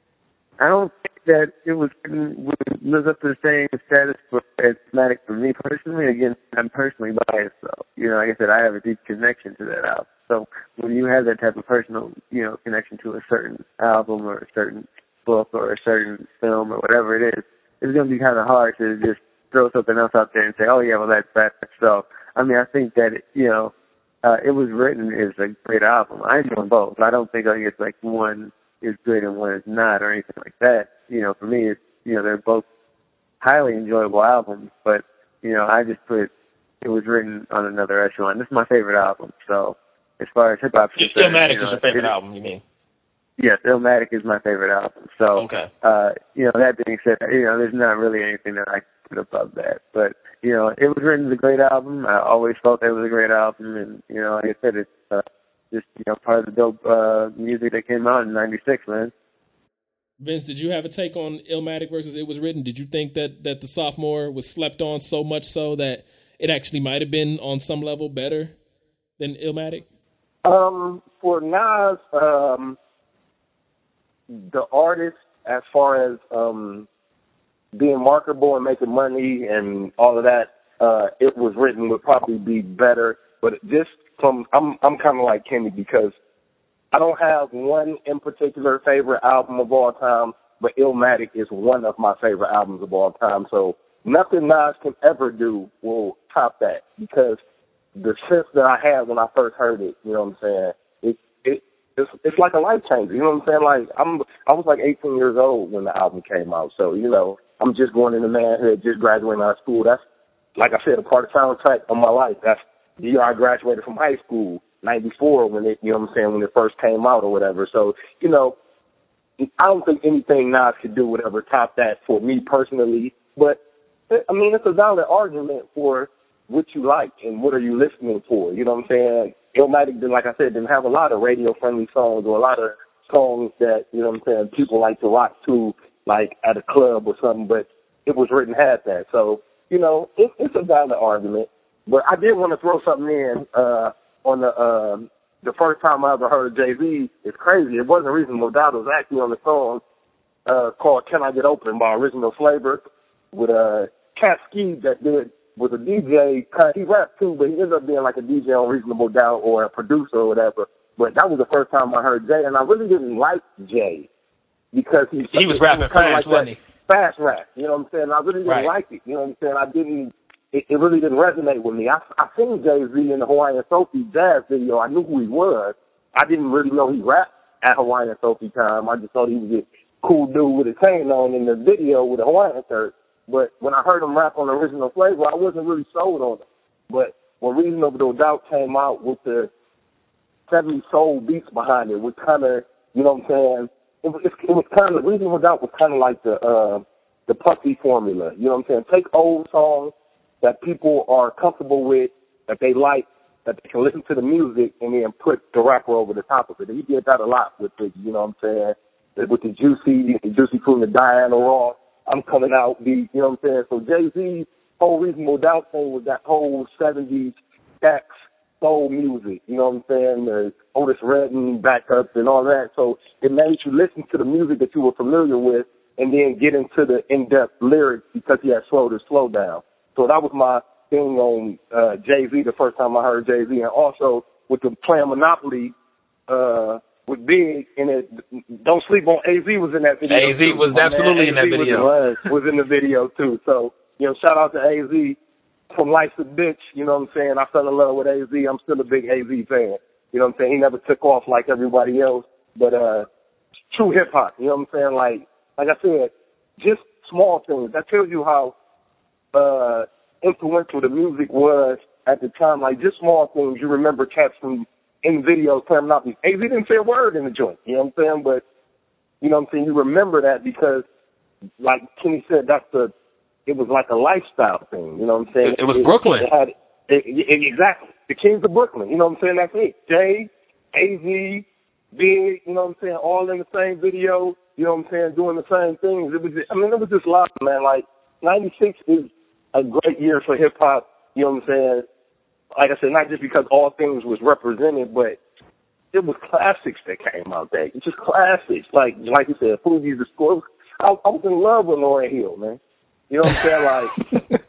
I don't think that it was would live up to the same status for as Illmatic for me personally. Again, I'm personally biased, though. You know, like I said, I have a deep connection to that album. So when you have that type of personal, you know, connection to a certain album or a certain book or a certain film or whatever it is, it's going to be kind of hard to just throw something else out there and say, oh, yeah, well, that's that. So, I mean, I think that, it, you know, uh, It Was Written is a great album. I enjoy both. I don't think like it's like one is good and one is not or anything like that. You know, for me, it's, you know, they're both highly enjoyable albums, but, you know, I just put It Was Written on another echelon. This is my favorite album. So, as far as hip-hop is concerned, Illmatic you know, is your favorite it, album, you mean? Yes, Illmatic is my favorite album. So, okay. uh, you know, that being said, you know, there's not really anything that I can put above that. But, you know, It Was Written is a great album. I always felt it was a great album. And, you know, like I said, it's uh, just, you know, part of the dope uh, music that came out in ninety-six, man. Vince, did you have a take on Illmatic versus It Was Written? Did you think that, that the sophomore was slept on so much so that it actually might have been on some level better than Illmatic? Um, for Nas, um, the artist, as far as um, being marketable and making money and all of that, uh, It Was Written would probably be better. But just from, I'm I'm kind of like Kenny because I don't have one in particular favorite album of all time, but Illmatic is one of my favorite albums of all time. So nothing Nas can ever do will top that because the sense that I had when I first heard it, you know what I'm saying, it, it it's, it's like a life changer. You know what I'm saying? Like I'm I was like eighteen years old when the album came out. So, you know, I'm just going into manhood, just graduating out of school. That's, like I said, a part of the soundtrack of my life. That's the year I graduated from high school, ninety-four, when it, you know what I'm saying, when it first came out or whatever. So, you know, I don't think anything Nas could do would ever top that for me personally. But, I mean, it's a valid argument for what you like and what are you listening for. You know what I'm saying? Illmatic, like I said, didn't have a lot of radio-friendly songs or a lot of songs that, you know what I'm saying, people like to rock to, like at a club or something, but It Was Written had that. So, you know, it, it's a valid argument. But I did want to throw something in uh, on the uh, the first time I ever heard of Jay-Z. It's crazy. It wasn't Reasonable Doubt. It was actually on the song uh, called Can I Get Open by Original Flavor with uh, Cat Ski that did, was a D J. He rapped too, but he ended up being like a D J on Reasonable Doubt or a producer or whatever. But that was the first time I heard Jay, and I really didn't like Jay because he, he was rapping fast, like wasn't he? Fast rap, you know what I'm saying? I really didn't Right. like it, you know what I'm saying? I didn't, it, it really didn't resonate with me. I, I seen Jay-Z in the Hawaiian Sophie jazz video. I knew who he was. I didn't really know he rapped at Hawaiian Sophie time. I just thought he was a cool dude with a chain on in the video with a Hawaiian shirt. But when I heard him rap on Original Flavor, I wasn't really sold on it. But when Reasonable Doubt came out with the seventies soul beats behind it, was kind of, you know what I'm saying? It was, it was kind of, Reasonable Doubt was kind of like the uh, the Puffy formula. You know what I'm saying? Take old songs that people are comfortable with, that they like, that they can listen to the music, and then put the rapper over the top of it. And he did that a lot with the, you know what I'm saying? With the Juicy, the Juicy from the Diana Ross, I'm coming out beat, you know what I'm saying? So Jay-Z's whole Reasonable Doubt thing was that whole seventies sax soul music, you know what I'm saying? The Otis Redding backups and all that. So it made you listen to the music that you were familiar with and then get into the in-depth lyrics because he had slowed his slow down. So that was my thing on uh, Jay-Z the first time I heard Jay-Z. And also with the playing Monopoly uh, with Big, and it, don't sleep on A Z was in that video. A Z too. was My absolutely man, in that A Z video. Was, was in the video too. So, you know, shout out to A Z. From Life's a Bitch, you know what I'm saying? I fell in love with A Z. I'm still a big A Z fan. You know what I'm saying? He never took off like everybody else, but uh, true hip hop. You know what I'm saying? Like, like I said, just small things. That tells you how uh, influential the music was at the time. Like, just small things. You remember cats from in videos playing Monopoly. A Z didn't say a word in the joint. You know what I'm saying? But you know what I'm saying? You remember that because, like Kenny said, that's the it was like a lifestyle thing, you know what I'm saying? It, it was it, Brooklyn. It had, it, it, exactly. The Kings of Brooklyn, you know what I'm saying? That's it. Jay, A Z, Big, you know what I'm saying? All in the same video, you know what I'm saying? Doing the same things. It was just, I mean, it was just love, man. Like, ninety-six is a great year for hip-hop, you know what I'm saying? Like I said, not just because all things was represented, but it was classics that came out there. It's just classics. Like, like you said, Fugees, the score. I, I was in love with Lauryn Hill, man. You know what I'm saying? Like,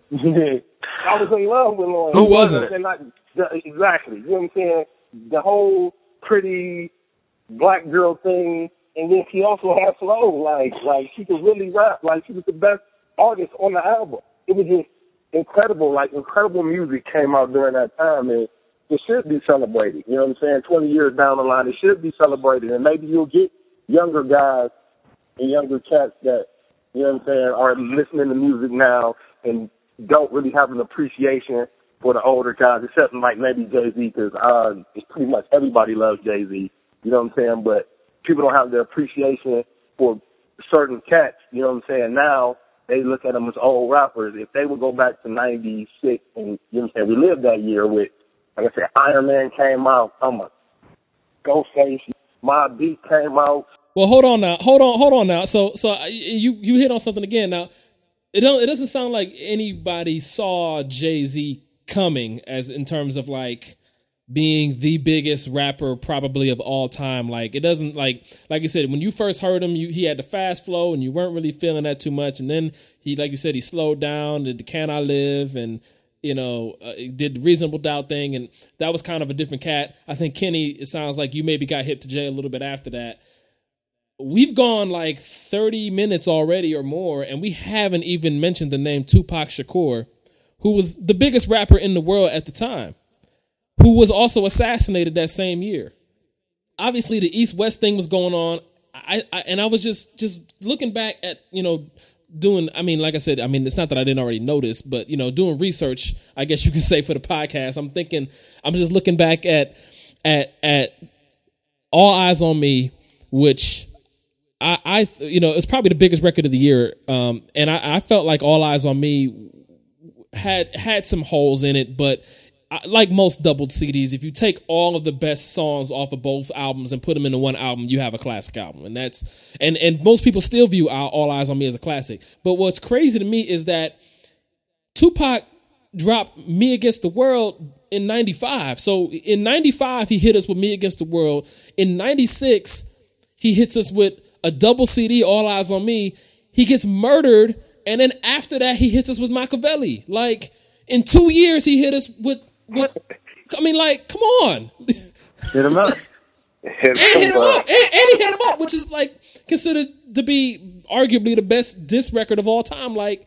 I was in love with Lauryn. Who wasn't? And not, exactly. You know what I'm saying? The whole pretty black girl thing, and then she also had flow. Like, like she could really rap. Like, she was the best artist on the album. It was just incredible. Like, incredible music came out during that time, and it should be celebrated. You know what I'm saying? twenty years down the line, it should be celebrated, and maybe you'll get younger guys and younger cats that, you know what I'm saying, are listening to music now and don't really have an appreciation for the older guys, except like maybe Jay-Z, because uh, it's pretty much everybody loves Jay-Z, you know what I'm saying, but people don't have the appreciation for certain cats, you know what I'm saying. Now they look at them as old rappers. If they would go back to ninety-six and, you know what I'm saying, we lived that year with, like I said, Iron Man came out, I'm a Ghostface, Mobb Deep came out. Well, hold on now. Hold on. Hold on now. So, so you you hit on something again. Now, it don't. It doesn't sound like anybody saw Jay-Z coming, as in terms of like being the biggest rapper probably of all time. Like, it doesn't like like you said, when you first heard him, you he had the fast flow, and you weren't really feeling that too much. And then he, like you said, he slowed down. Did the Can I Live, and you know, uh, did the Reasonable Doubt thing, and that was kind of a different cat. I think Kenny, it sounds like you maybe got hip to Jay a little bit after that. We've gone like thirty minutes already or more, and we haven't even mentioned the name Tupac Shakur, who was the biggest rapper in the world at the time, who was also assassinated that same year. Obviously, the East-West thing was going on, I, I and I was just just looking back at, you know, doing, I mean, like I said, I mean, it's not that I didn't already notice, but, you know, doing research, I guess you could say, for the podcast. I'm thinking, I'm just looking back at at at All Eyes on Me, which I, I, you know, it's probably the biggest record of the year, um, and I, I felt like All Eyes on Me had had some holes in it, but I, like most doubled C Ds, if you take all of the best songs off of both albums and put them into one album, you have a classic album. And that's and, and most people still view All Eyes on Me as a classic. But what's crazy to me is that Tupac dropped Me Against the World in ninety-five. So in ninety-five, he hit us with Me Against the World. In ninety-six, he hits us with a double C D, All Eyes on Me. He gets murdered. And then after that, he hits us with Machiavelli. Like, in two years, he hit us with, with I mean, like, come on. Hit him up. Hit and hit him up. And, and he hit him up, which is, like, considered to be arguably the best diss record of all time. Like,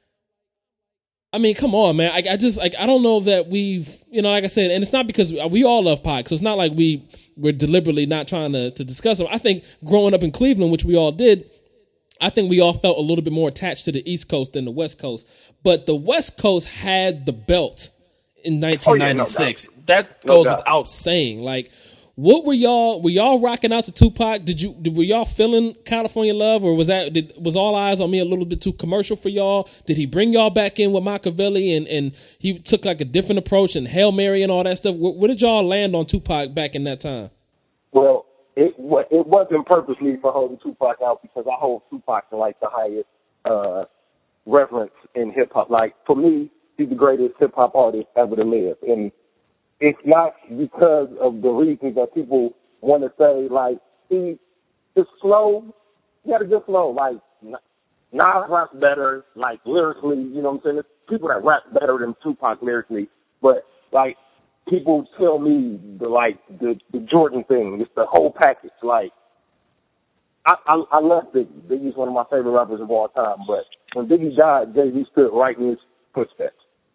I mean, come on, man. I, I just, like, I don't know that we've, you know, like I said, and it's not because we all love Pac, so it's not like we, we're deliberately not trying to, to discuss him. I think growing up in Cleveland, which we all did, I think we all felt a little bit more attached to the East Coast than the West Coast. But the West Coast had the belt in nineteen ninety-six. Oh, yeah, no that goes no without saying. Like, what were y'all? Were y'all rocking out to Tupac? Did you? Did, were y'all feeling California Love, or was that? Did, was All Eyes on Me a little bit too commercial for y'all? Did he bring y'all back in with Machiavelli, and and he took like a different approach and Hail Mary and all that stuff? Where, where did y'all land on Tupac back in that time? Well, It it wasn't purposely for holding Tupac out, because I hold Tupac to like the highest uh, reverence in hip hop. Like, for me, he's the greatest hip hop artist ever to live, and it's not because of the reasons that people want to say. Like, he his flow, he had a good flow. Like, Nas raps better, like lyrically. You know what I'm saying? There's people that rap better than Tupac lyrically, but like. People tell me the like the, the Jordan thing. It's the whole package. Like, I I, I love Biggie. Biggie's one of my favorite rappers of all time. But when Biggie died, Jay-Z stood right in his footsteps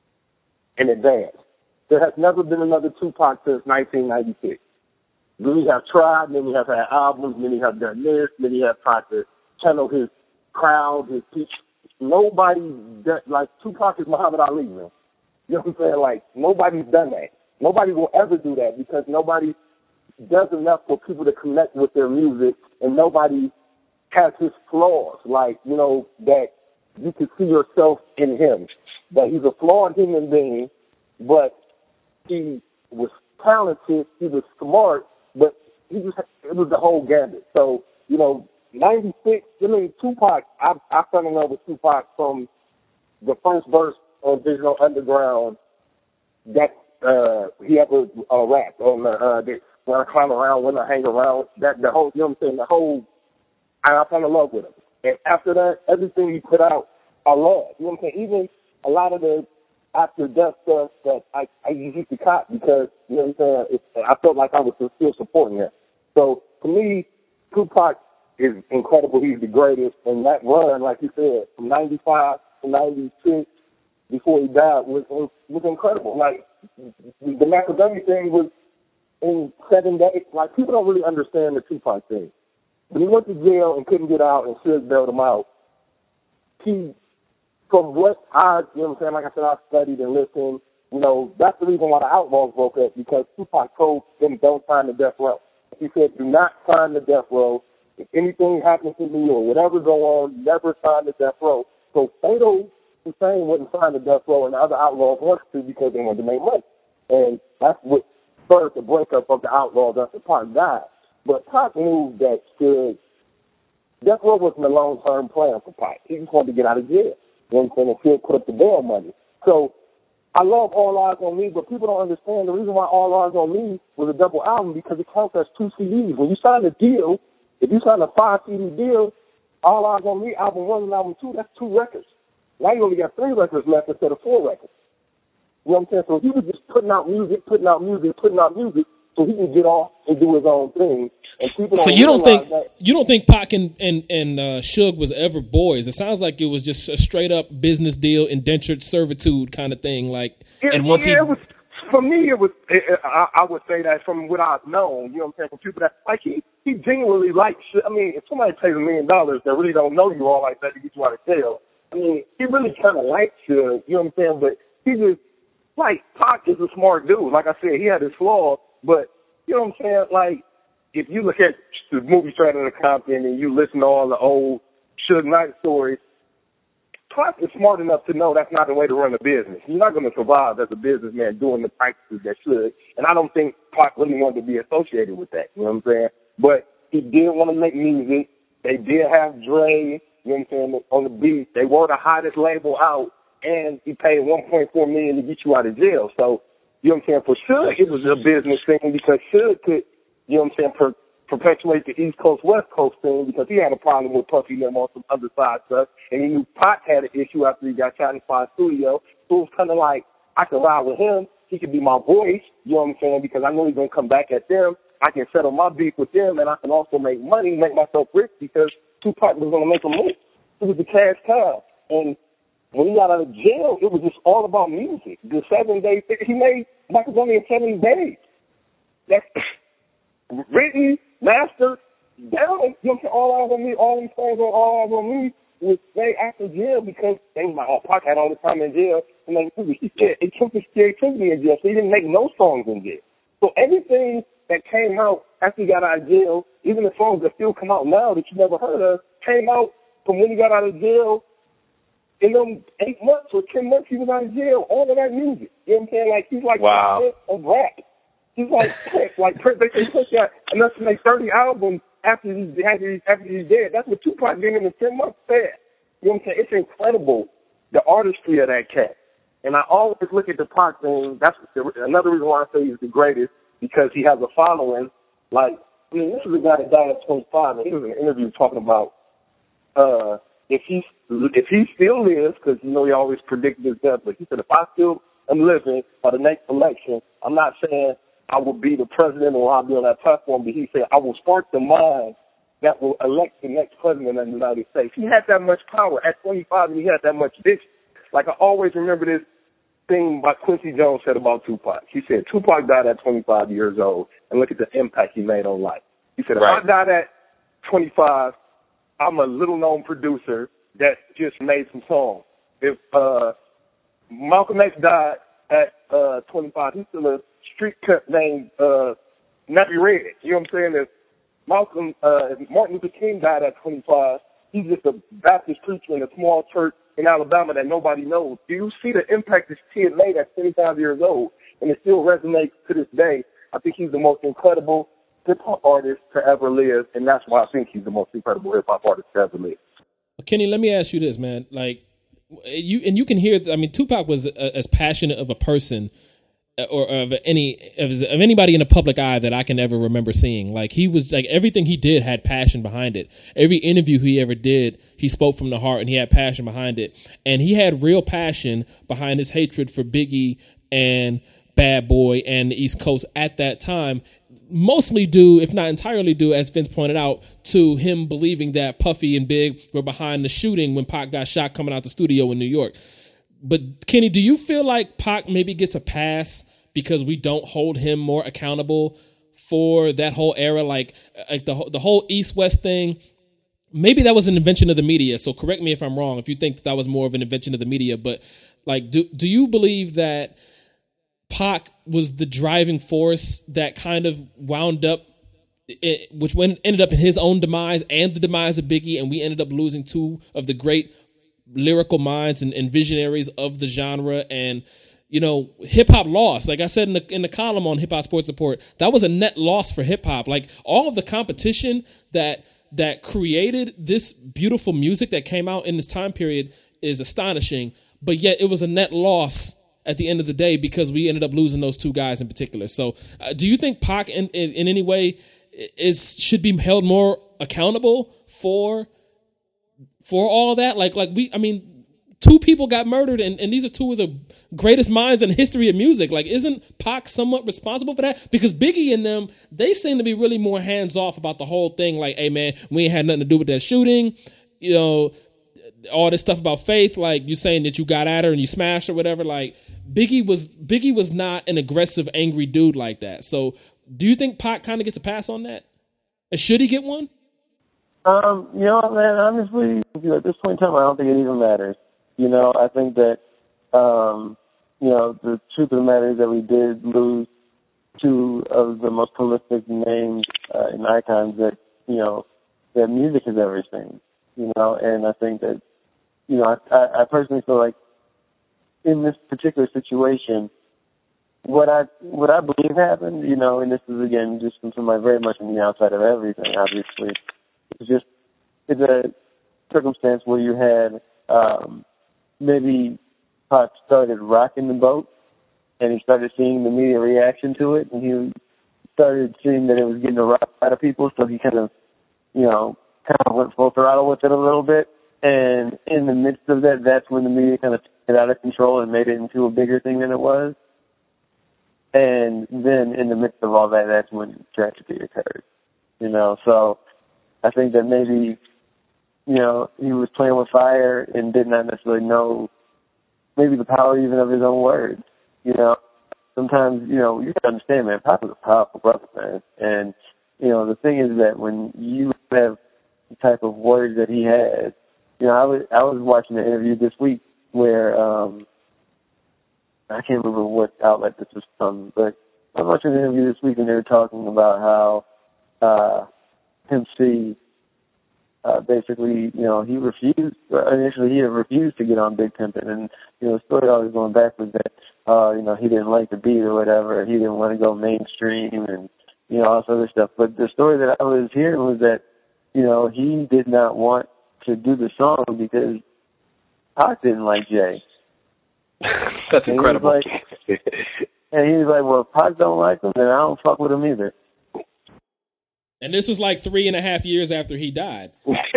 and advanced. There has never been another Tupac since nineteen ninety-six. We have tried, many have had albums, many have done this, many have tried to channel his crowd, his people. Nobody that, like Tupac is Muhammad Ali, man. You know what I'm saying? Like, nobody's done that. Nobody will ever do that, because nobody does enough for people to connect with their music, and nobody has his flaws, like, you know, that you can see yourself in him. That he's a flawed human being, but he was talented, he was smart, but he was, it was the whole gambit. So, you know, ninety-six, I mean, Tupac, I, I fell in love with Tupac from the first verse on Digital Underground, that Uh, he ever uh, rap on the, uh, that when I climb around, when I hang around, that the whole, you know what I'm saying, the whole, I, I fell in love with him. And after that, everything he put out, I love. You know what I'm saying? Even a lot of the after death stuff that I, I used to cop, because, you know what I'm saying, it's, I felt like I was still supporting him. So, for me, Tupac is incredible. He's the greatest. And that run, like you said, from ninety-five to ninety-six, before he died, was was incredible. Like, the Machiavelli thing was in seven days. Like, people don't really understand the Tupac thing. When he went to jail and couldn't get out and Suge bailed him out, he, from what I, you know what I'm saying, like I said, I studied and listened, you know, that's the reason why the Outlaws broke up, because Tupac told them, don't sign the death row. He said, do not sign the death row. If anything happens to me or whatever go on, never sign the death row. So Fatal Hussein wouldn't sign the death row, and the other Outlaws wanted to, because they wanted to make money. And that's what spurred the breakup of the Outlaws after Pac died. But Pac knew that Suge, death row wasn't a long-term plan for Pac. He just wanted to get out of jail. You know what I'm saying? And Suge put up the bail money. So I love All Eyes on Me, but people don't understand the reason why All Eyes on Me was a double album, because it counts as two C Ds. When you sign a deal, if you sign a five C D deal, All Eyes on Me, album one and album two, that's two records. Now you only got three records left instead of four records. You know what I'm saying? So he was just putting out music, putting out music, putting out music, so he can get off and do his own thing. And people so don't you don't think that. you don't think Pac and and, and uh, Suge was ever boys? It sounds like it was just a straight up business deal, indentured servitude kind of thing. Like, yeah, and once yeah, he, it was, for me, it was. It, it, I, I would say that from what I've known, you know what I'm saying, from people that like he he genuinely likes. I mean, if somebody pays a million dollars that really don't know you all like that to get you out of jail, I mean, he really kind of likes you. You know what I'm saying? But he just like Pac is a smart dude. Like I said, he had his flaws, but you know what I'm saying? Like, if you look at the movie Straight Outta Compton and you listen to all the old Suge Knight stories, Pac is smart enough to know that's not the way to run a business. You're not going to survive as a businessman doing the practices that should. And I don't think Pac really wanted to be associated with that. You know what I'm saying? But he did want to make music. They did have Dre, you know what I'm saying, on the beat. They were the hottest label out, and he paid one point four million dollars to get you out of jail. So, you know what I'm saying, for Suge, it was a business thing because Suge could, you know what I'm saying, per, perpetuate the East Coast, West Coast thing because he had a problem with Puffy and them on some other side stuff. And he knew Pac had an issue after he got shot in Five Studio. So it was kind of like, I could ride with him. He could be my voice, you know what I'm saying, because I know he's going to come back at them. I can settle my beef with them, and I can also make money, make myself rich because Tupac was going to make a move. It was the cash cow. And when he got out of jail, it was just all about music. The seven days, he made Machiavelli in seven days. That's written, mastered, down, you know what I'm saying, all eyes on me, all these songs on all eyes on me was made after jail because they was like, oh, Pac had all the time in jail. And then he said it took his creativity in jail, so he didn't make no songs in jail. So everything that came out after he got out of jail, even the songs that still come out now that you never heard of, came out from when he got out of jail. In them eight months or ten months he was out of jail, all of that music. You know what I'm saying? Like, he's like wow. Prince of rap. He's like Prince. Like, Prince, they say Prince got enough to make thirty albums after he's, after he's, after he's dead. That's what Tupac did in the ten months fast. You know what I'm saying? It's incredible, the artistry of that cat. And I always look at the Pac thing. That's another reason why I say he's the greatest, because he has a following. Like, I mean, this is a guy that died at twenty-five, and he was in an interview talking about uh, if he if he still lives, because you know he always predicted his death. But he said, if I still am living by the next election, I'm not saying I will be the president or I'll be on that platform, but he said I will spark the mind that will elect the next president of the United States. He had that much power at twenty-five, and he had that much vision. Like, I always remember this thing by Quincy Jones said about Tupac. He said, Tupac died at twenty-five years old, and look at the impact he made on life. He said, if right. I died at twenty-five, I'm a little-known producer that just made some songs. If uh, Malcolm X died at uh, twenty-five, he's still a street cut named uh, Nappy Red. You know what I'm saying? If Malcolm, uh, if Martin Luther King died at twenty-five, he's just a Baptist preacher in a small church in Alabama that nobody knows. Do you see the impact this kid made at twenty-five years old? And it still resonates to this day. I think he's the most incredible hip-hop artist to ever live, and that's why I think he's the most incredible hip-hop artist to ever live. Kenny, let me ask you this, man. Like, you and you can hear, I mean, Tupac was a, as passionate of a person or of any of, of anybody in the public eye that I can ever remember seeing. Like, he was like, everything he did had passion behind it. Every interview he ever did, he spoke from the heart and he had passion behind it. And he had real passion behind his hatred for Biggie and Bad Boy and the East Coast at that time. Mostly due, if not entirely due, as Vince pointed out, to him believing that Puffy and Big were behind the shooting when Pac got shot coming out the studio in New York. But Kenny, do you feel like Pac maybe gets a pass because we don't hold him more accountable for that whole era? Like, like the the whole East-West thing, maybe that was an invention of the media. So correct me if I'm wrong, if you think that, that was more of an invention of the media. But like, do do you believe that Pac was the driving force that kind of wound up, it, which when ended up in his own demise and the demise of Biggie, and we ended up losing two of the great lyrical minds and, and visionaries of the genre? And, you know, hip hop lost. Like I said in the in the column on Hip Hop Sports Report, that was a net loss for hip hop. Like, all of the competition that that created this beautiful music that came out in this time period is astonishing, but yet it was a net loss at the end of the day because we ended up losing those two guys in particular. So uh, do you think Pac in, in, in any way is should be held more accountable for for all of that? Like, like we, I mean, two people got murdered, and, and these are two of the greatest minds in the history of music. Like, isn't Pac somewhat responsible for that? Because Biggie and them, they seem to be really more hands-off about the whole thing. Like, hey, man, we ain't had nothing to do with that shooting. You know, all this stuff about Faith, like you saying that you got at her and you smashed or whatever. Like, Biggie was Biggie was not an aggressive, angry dude like that. So do you think Pac kind of gets a pass on that? And should he get one? Um, you know, man, honestly, at this point in time, I don't think it even matters. You know, I think that, um, you know, the truth of the matter is that we did lose two of the most prolific names uh, and icons that, you know, that music has ever seen. You know, and I think that you know, I, I, I personally feel like in this particular situation, what I what I believe happened, you know, and this is again just from like very much on the outside of everything. Obviously, it's just it's a circumstance where you had um, maybe Pac started rocking the boat, and he started seeing the media reaction to it, and he started seeing that it was getting a rise out of people, so he kind of, you know, kind of went full throttle with it a little bit. And in the midst of that, that's when the media kind of took it out of control and made it into a bigger thing than it was. And then in the midst of all that, that's when tragedy occurred. You know, so I think that maybe, you know, he was playing with fire and did not necessarily know maybe the power even of his own words. You know, sometimes, you know, you gotta understand, man, Pac was a powerful brother, man. And, you know, the thing is that when you have the type of words that he had, you know, I was I was watching an interview this week where um I can't remember what outlet this was from, but I was watching an interview this week and they were talking about how uh Pimp C uh basically, you know, he refused initially he had refused to get on Big Pimpin', and you know, the story always going back was that uh, you know, he didn't like the beat or whatever, he didn't want to go mainstream and, you know, all this other stuff. But the story that I was hearing was that, you know, he did not want to do the song because Pac didn't like Jay. That's and incredible. He like, and he was like, well, if Pac don't like him, then I don't fuck with him either. And this was like three and a half years after he died.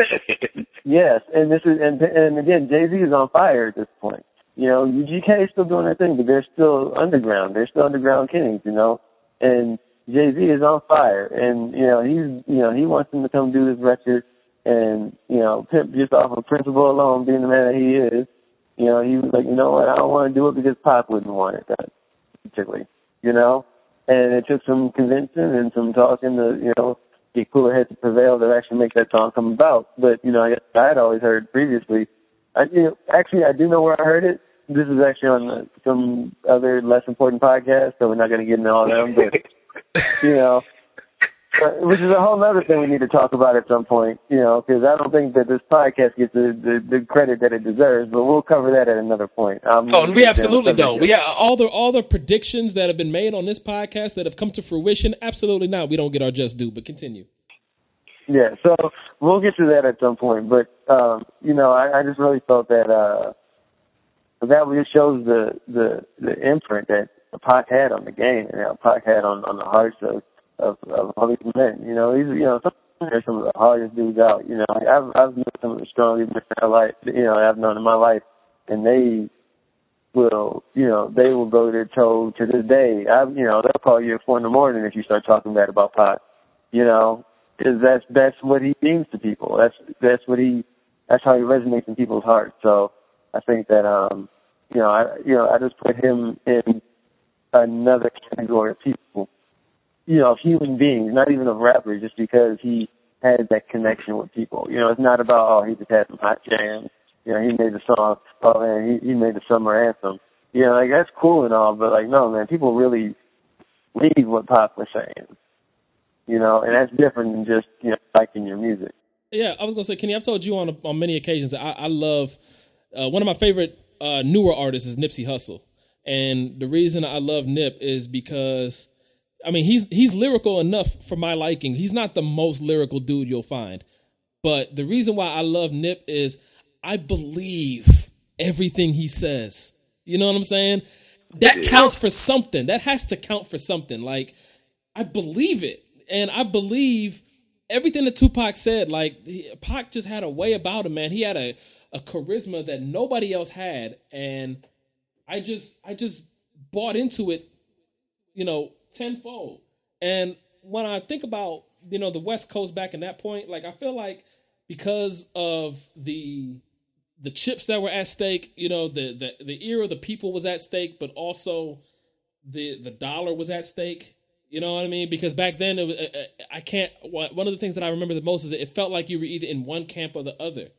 Yes, and this is, and, and again, Jay-Z is on fire at this point. You know, U G K is still doing their thing, but they're still underground. They're still underground kings, you know. And Jay-Z is on fire, and you know he's, you know, he wants them to come do this record, and you know, Pimp just off of principle alone, being the man that he is, you know, he was like, you know what, I don't want to do it because Pac wouldn't want it, that particularly, you know. And it took some convincing and some talking to, you know, get cooler heads to prevail to actually make that song come about. But you know, I guess I had always heard previously. I, you know, actually, I do know where I heard it. This is actually on the, some other less important podcast, so we're not going to get into all them. But, you know, uh, which is a whole other thing we need to talk about at some point, you know, because I don't think that this podcast gets the, the, the credit that it deserves, but we'll cover that at another point. Um, oh, we absolutely don't. We have all the all the predictions that have been made on this podcast that have come to fruition. Absolutely not. We don't get our just due, but continue. Yeah, so we'll get to that at some point. But, um, you know, I, I just really felt that uh, that really shows the, the, the imprint that Pac had on the game and that Pac had on, on the hearts of, of, of all these men. You know, these, you know, some, they're some of the hardest dudes out. You know, I've, I've known some of the strongest men in my life, you know, I've known in my life, and they will, you know, they will go their toe to this day. I, you know, they'll call you at four in the morning if you start talking bad about Pac, you know. Because that's that's what he means to people. That's that's what he that's how he resonates in people's hearts. So I think that um you know I you know I just put him in another category of people, you know, of human beings, not even of rappers, just because he has that connection with people. You know, it's not about oh he just had some hot jams. You know, he made the song. Oh man, he he made the summer anthem. You know, like that's cool and all, but like no man, people really read what Pac was saying. You know, and that's different than just, you know, liking your music. Yeah, I was going to say, Kenny, I've told you on on many occasions, I, I love, uh, one of my favorite uh, newer artists is Nipsey Hussle. And the reason I love Nip is because, I mean, he's he's lyrical enough for my liking. He's not the most lyrical dude you'll find. But the reason why I love Nip is I believe everything he says. You know what I'm saying? That counts for something. That has to count for something. Like, I believe it. And I believe everything that Tupac said. Like, Pac just had a way about him, man. He had a, a charisma that nobody else had. And I just I just bought into it, you know, tenfold. And when I think about, you know, the West Coast back in that point, like, I feel like because of the the chips that were at stake, you know, the the, the ear of the people was at stake, but also the the dollar was at stake. You know what I mean? Because back then, it was, I can't, one of the things that I remember the most is that it felt like you were either in one camp or the other.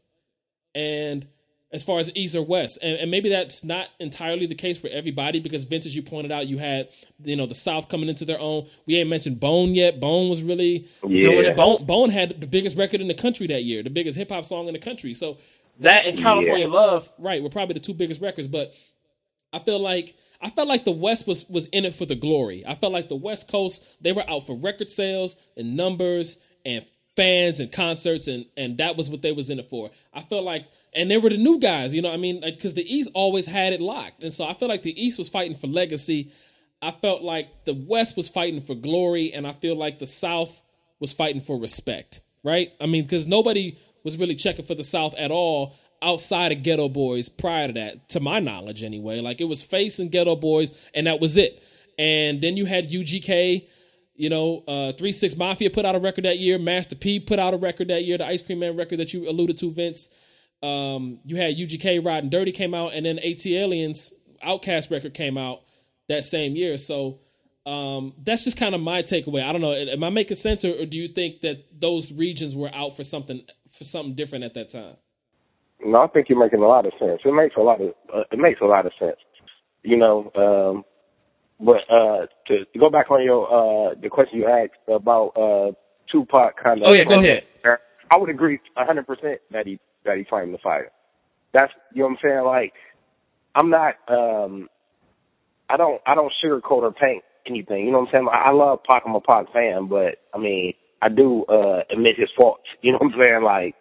And as far as East or West, and, and maybe that's not entirely the case for everybody, because Vince, as you pointed out, you had, you know, the South coming into their own. We ain't mentioned Bone yet. Bone was really yeah. doing it. Bone, Bone had the biggest record in the country that year, the biggest hip hop song in the country. So That and California Yeah. Love, right, were probably the two biggest records. But I feel like I felt like the West was was in it for the glory. I felt like the West Coast, they were out for record sales and numbers and fans and concerts, and and that was what they was in it for. I felt like, and they were the new guys, you know what I mean? Because the East always had it locked. And so I felt like the East was fighting for legacy. I felt like the West was fighting for glory, and I feel like the South was fighting for respect, right? I mean, because nobody was really checking for the South at all outside of Ghetto Boys prior to that, to my knowledge anyway. Like, it was Face and Ghetto Boys, and that was it. And then you had U G K, you know, uh, three six Mafia put out a record that year. Master P put out a record that year, the Ice Cream Man record that you alluded to, Vince. Um, you had U G K, Riding Dirty came out, and then ATLiens, Outkast record came out that same year. So um, that's just kind of my takeaway. I don't know. Am I making sense, or, or do you think that those regions were out for something for something different at that time? No, I think you're making a lot of sense. It makes a lot of uh, it makes a lot of sense. You know, um, but uh, to, to go back on your uh, the question you asked about uh, Tupac, kind of. Oh yeah, go ahead. I would agree a hundred percent that he that he flamed the fire. That's, you know what I'm saying. Like, I'm not. Um, I don't. I don't sugarcoat or paint anything. You know what I'm saying. I, I love Pac. I'm a Pac fan, but I mean, I do uh, admit his faults. You know what I'm saying. Like,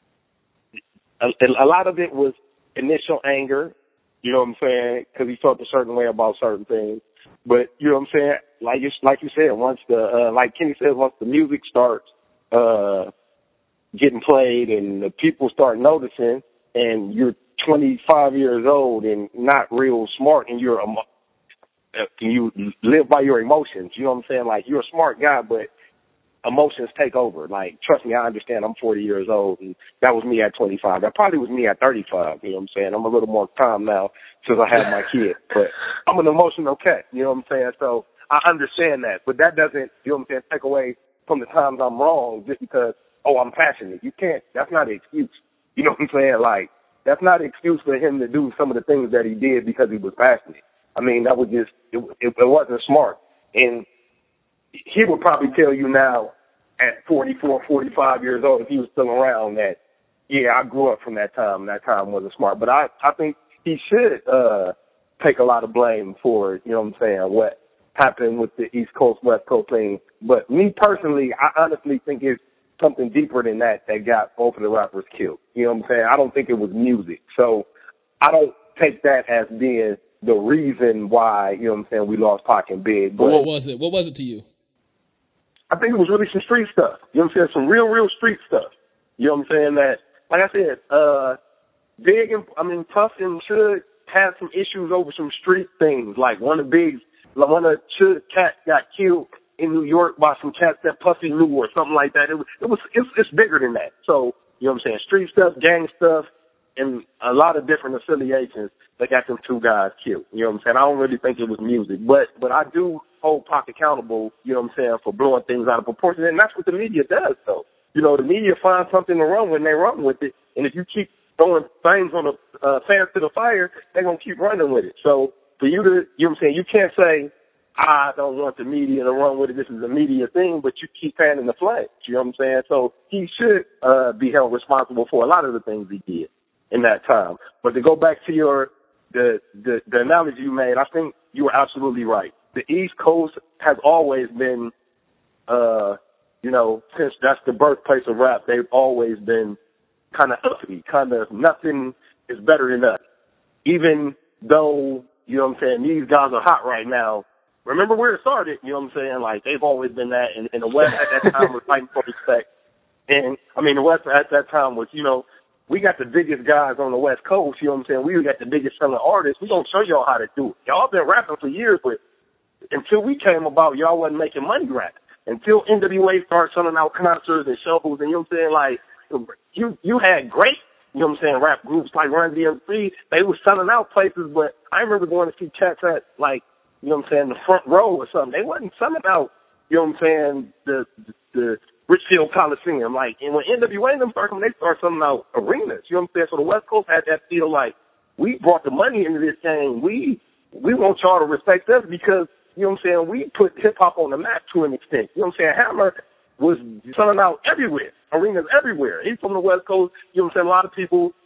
a, a lot of it was initial anger. You know what I'm saying, because he felt a certain way about certain things. But you know what I'm saying. Like you, like you said, once the uh, like Kenny said, once the music starts uh, getting played and the people start noticing, and you're twenty-five years old and not real smart, and you're a you live by your emotions. You know what I'm saying? Like, you're a smart guy, but emotions take over. Like, trust me, I understand. I'm forty years old, and that was me at twenty-five. That probably was me at thirty-five. You know what I'm saying? I'm a little more calm now since I have my kid, but I'm an emotional cat. You know what I'm saying? So I understand that, but that doesn't, you know what I'm saying, take away from the times I'm wrong just because, oh, I'm passionate. You can't. That's not an excuse. You know what I'm saying? Like, that's not an excuse for him to do some of the things that he did because he was passionate. I mean, that was just, it, it, it wasn't smart. And he would probably tell you now at forty-four, forty-five years old, if he was still around, that, yeah, I grew up from that time, and that time wasn't smart. But I, I think he should uh, take a lot of blame for, you know what I'm saying, what happened with the East Coast, West Coast thing. But me personally, I honestly think it's something deeper than that that got both of the rappers killed. You know what I'm saying? I don't think it was music. So I don't take that as being the reason why, you know what I'm saying, we lost Pac and Big. But what was it? What was it to you? I think it was really some street stuff. You know what I'm saying? Some real, real street stuff. You know what I'm saying? That, like I said, uh, Big and, I mean, Puff and Suge had some issues over some street things. Like, one of Big's, like one of Suge's cats got killed in New York by some cats that Puffy knew or something like that. It was, it was, it's, it's bigger than that. So, you know what I'm saying? Street stuff, gang stuff, and a lot of different affiliations that got them two guys killed. You know what I'm saying? I don't really think it was music, but, but I do hold Pac accountable, you know what I'm saying, for blowing things out of proportion. And that's what the media does, though. You know, the media finds something to run when they run with it. And if you keep throwing things on the uh, fans to the fire, they're going to keep running with it. So for you to, you know what I'm saying, you can't say, I don't want the media to run with it, this is a media thing, but you keep fanning the flames. You know what I'm saying? So he should uh, be held responsible for a lot of the things he did in that time. But to go back to your the, the the analogy you made, I think you were absolutely right. The East Coast has always been, uh, you know, since that's the birthplace of rap, they've always been kind of uppity, kind of nothing is better than us. Even though, you know what I'm saying, these guys are hot right now, remember where it started, you know what I'm saying? Like, they've always been that, and, and the West at that time was fighting for respect. And, I mean, the West at that time was, you know, we got the biggest guys on the West Coast, you know what I'm saying? We got the biggest selling artists. We gonna show y'all how to do it. Y'all been rapping for years, but until we came about, y'all wasn't making money rapping. Until N W A started selling out concerts and shows, and you know what I'm saying? Like, you you had great, you know what I'm saying, rap groups like Run D M C. They were selling out places, but I remember going to see cats at, like, you know what I'm saying, the front row or something. They wasn't selling out, you know what I'm saying, the the, the Richfield Coliseum. Like, and when N W A and them started coming, they started selling out arenas. You know what I'm saying? So the West Coast had that feel like, we brought the money into this game. We we want y'all to respect us because, you know what I'm saying, we put hip-hop on the map to an extent. You know what I'm saying? Hammer was selling out everywhere, arenas everywhere. He's from the West Coast. You know what I'm saying? A lot of people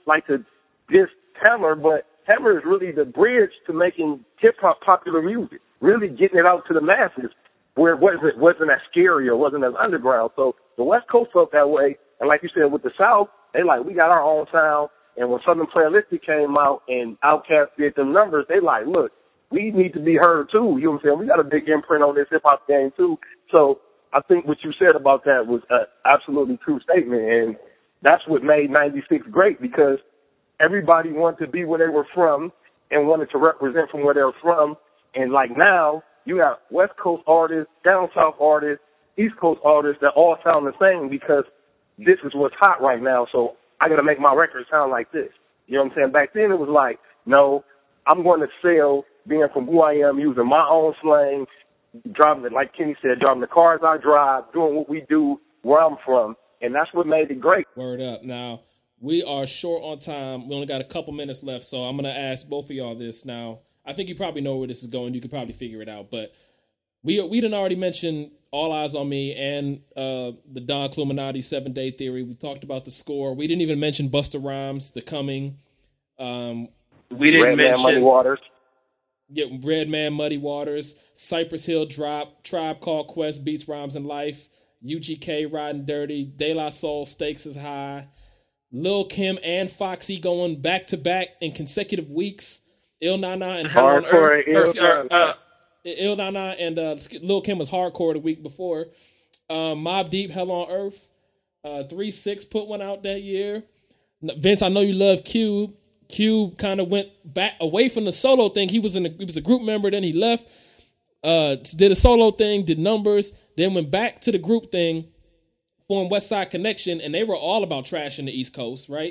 like to diss Hammer, but Hammer is really the bridge to making hip-hop popular music, really getting it out to the masses where it wasn't, wasn't as scary or wasn't as underground. So the West Coast felt that way. And like you said, with the South, they like, we got our own sound. And when Southern Playalistic came out and Outkast did them numbers, they like, look, we need to be heard too. You know what I'm saying? We got a big imprint on this hip-hop game too. So I think what you said about that was an absolutely true statement. And that's what made ninety-six great, because everybody wanted to be where they were from and wanted to represent from where they were from. And like now, you have West Coast artists, down South artists, East Coast artists that all sound the same because this is what's hot right now. So I got to make my record sound like this. You know what I'm saying? Back then it was like, no, I'm going to sell being from who I am, using my own slang, driving it, like Kenny said, driving the cars I drive, doing what we do where I'm from. And that's what made it great. Word up. Now, we are short on time. We only got a couple minutes left, so I'm going to ask both of y'all this now. I think you probably know where this is going. You could probably figure it out. But we we done already mentioned All Eyes on Me and uh, the Don Cluminati Seven Day Theory. We talked about the score. We didn't even mention Busta Rhymes, The Coming. Um, we didn't Red mention Man, Muddy Waters. Yeah, Redman, Muddy Waters, Cypress Hill Drop, Tribe Called Quest, Beats, Rhymes, and Life, U G K, Riding Dirty, De La Soul, Stakes is High, Lil Kim and Foxy going back to back in consecutive weeks. Il Na Na and Hell on Earth. Il, or, uh, Il Na Na and uh, Lil Kim was Hardcore the week before. Um, Mobb Deep, Hell on Earth. Uh, three six put one out that year. Vince, I know you love Cube. Cube kind of went back away from the solo thing. He was in a, he was a group member, then he left, uh, did a solo thing, did numbers, then went back to the group thing, formed West Side Connection, and they were all about trashing the East Coast, right?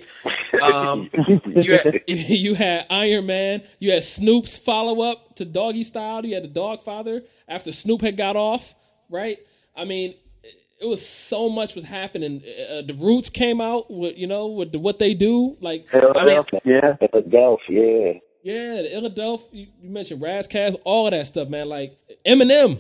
Um, you, had, you had Iron Man, you had Snoop's follow-up to Doggy Style, you had the Dogfather after Snoop had got off, right? I mean, it was so much was happening. Uh, the Roots came out with, you know, with the, what they do. Like, I mean, yeah, Philadelphia, yeah. Yeah, the Philadelphia, you, you mentioned Razzcast, all of that stuff, man. Like, Eminem.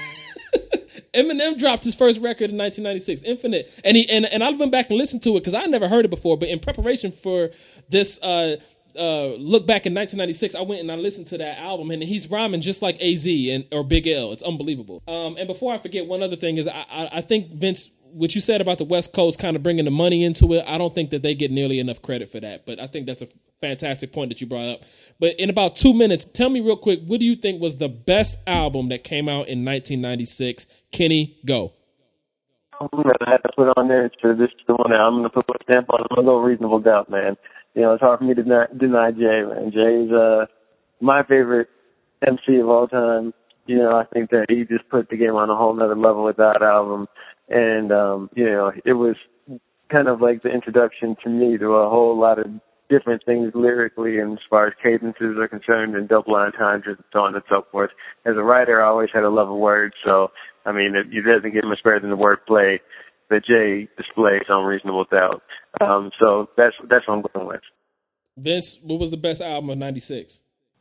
Eminem dropped his first record in nineteen ninety-six, Infinite. And he and, and I went back and listened to it because I never heard it before. But in preparation for this uh, uh, look back in nineteen ninety-six, I went and I listened to that album. And he's rhyming just like A Z and or Big L. It's unbelievable. Um, and before I forget, one other thing is I, I, I think, Vince, what you said about the West Coast kind of bringing the money into it, I don't think that they get nearly enough credit for that. But I think that's a fantastic point that you brought up. But in about two minutes, tell me real quick, what do you think was the best album that came out in nineteen ninety-six? Kenny, go. I'm gonna have to put on there for this the one that I'm gonna put a stamp on. I'm gonna go Reasonable Doubt, man. You know, it's hard for me to deny, deny Jay, man. Jay's uh my favorite M C of all time. You know, I think that he just put the game on a whole nother level with that album. And um, you know, it was kind of like the introduction to me to a whole lot of different things lyrically and as far as cadences are concerned and double entendres and so on and so forth. As a writer, I always had a love of words, so, I mean, it, it doesn't get much better than the wordplay that Jay displays on Reasonable Doubt. Um, so that's that's what I'm going with. Vince, what was the best album of ninety-six?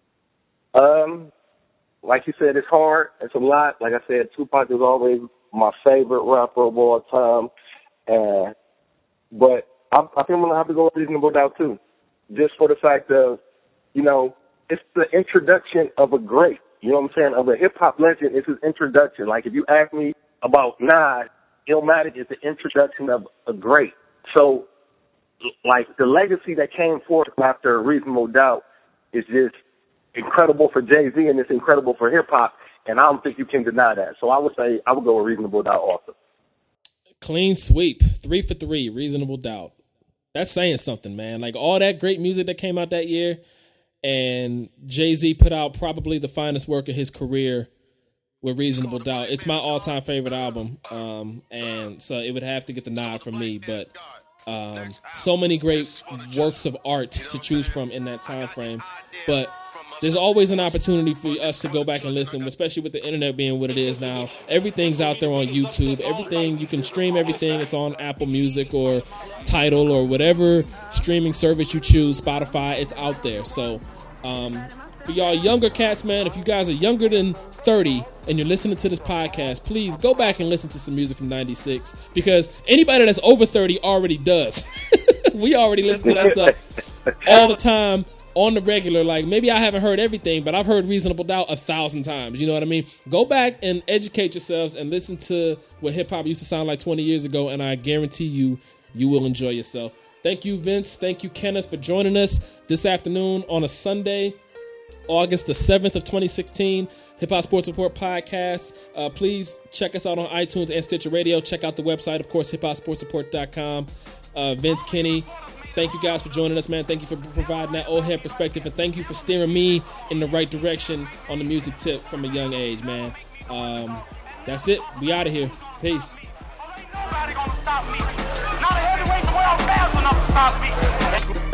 Um, like you said, it's hard. It's a lot. Like I said, Tupac is always my favorite rapper of all time. Uh, but I, I think I'm going to have to go with Reasonable Doubt, too. Just for the fact of, you know, it's the introduction of a great, you know what I'm saying, of a hip-hop legend. It's his introduction. Like, if you ask me about Nas, Illmatic is the introduction of a great. So, like, the legacy that came forth after Reasonable Doubt is just incredible for Jay-Z and it's incredible for hip-hop, and I don't think you can deny that. So I would say I would go with Reasonable Doubt also. Clean sweep. Three for three, Reasonable Doubt. That's saying something, man. Like, all that great music that came out that year, and Jay-Z put out probably the finest work of his career with Reasonable Doubt. It's my all-time favorite album, um, and so it would have to get the nod from me. But um, so many great works of art to choose from in that time frame. But there's always an opportunity for us to go back and listen, especially with the internet being what it is now. Everything's out there on YouTube. Everything, you can stream everything. It's on Apple Music or Tidal or whatever streaming service you choose, Spotify, it's out there. So um, for y'all younger cats, man, if you guys are younger than thirty and you're listening to this podcast, please go back and listen to some music from ninety-six, because anybody that's over thirty already does. we already listen to that stuff all the time on the regular. Like, maybe I haven't heard everything, but I've heard Reasonable Doubt a thousand times. You know what I mean? Go back and educate yourselves and listen to what hip-hop used to sound like twenty years ago, and I guarantee you, you will enjoy yourself. Thank you, Vince. Thank you, Kenneth, for joining us this afternoon on a Sunday, August the seventh of twenty sixteen, Hip Hop Sports Report podcast. Uh, please check us out on iTunes and Stitcher Radio. Check out the website, of course, hip hop sports report dot com. Uh, Vince, Kenny, thank you guys for joining us, man. Thank you for providing that old head perspective, and thank you for steering me in the right direction on the music tip from a young age, man. Um, that's it. We out of here. Peace. Nobody gonna stop me. Not a heavyweight in the world fast enough to stop me.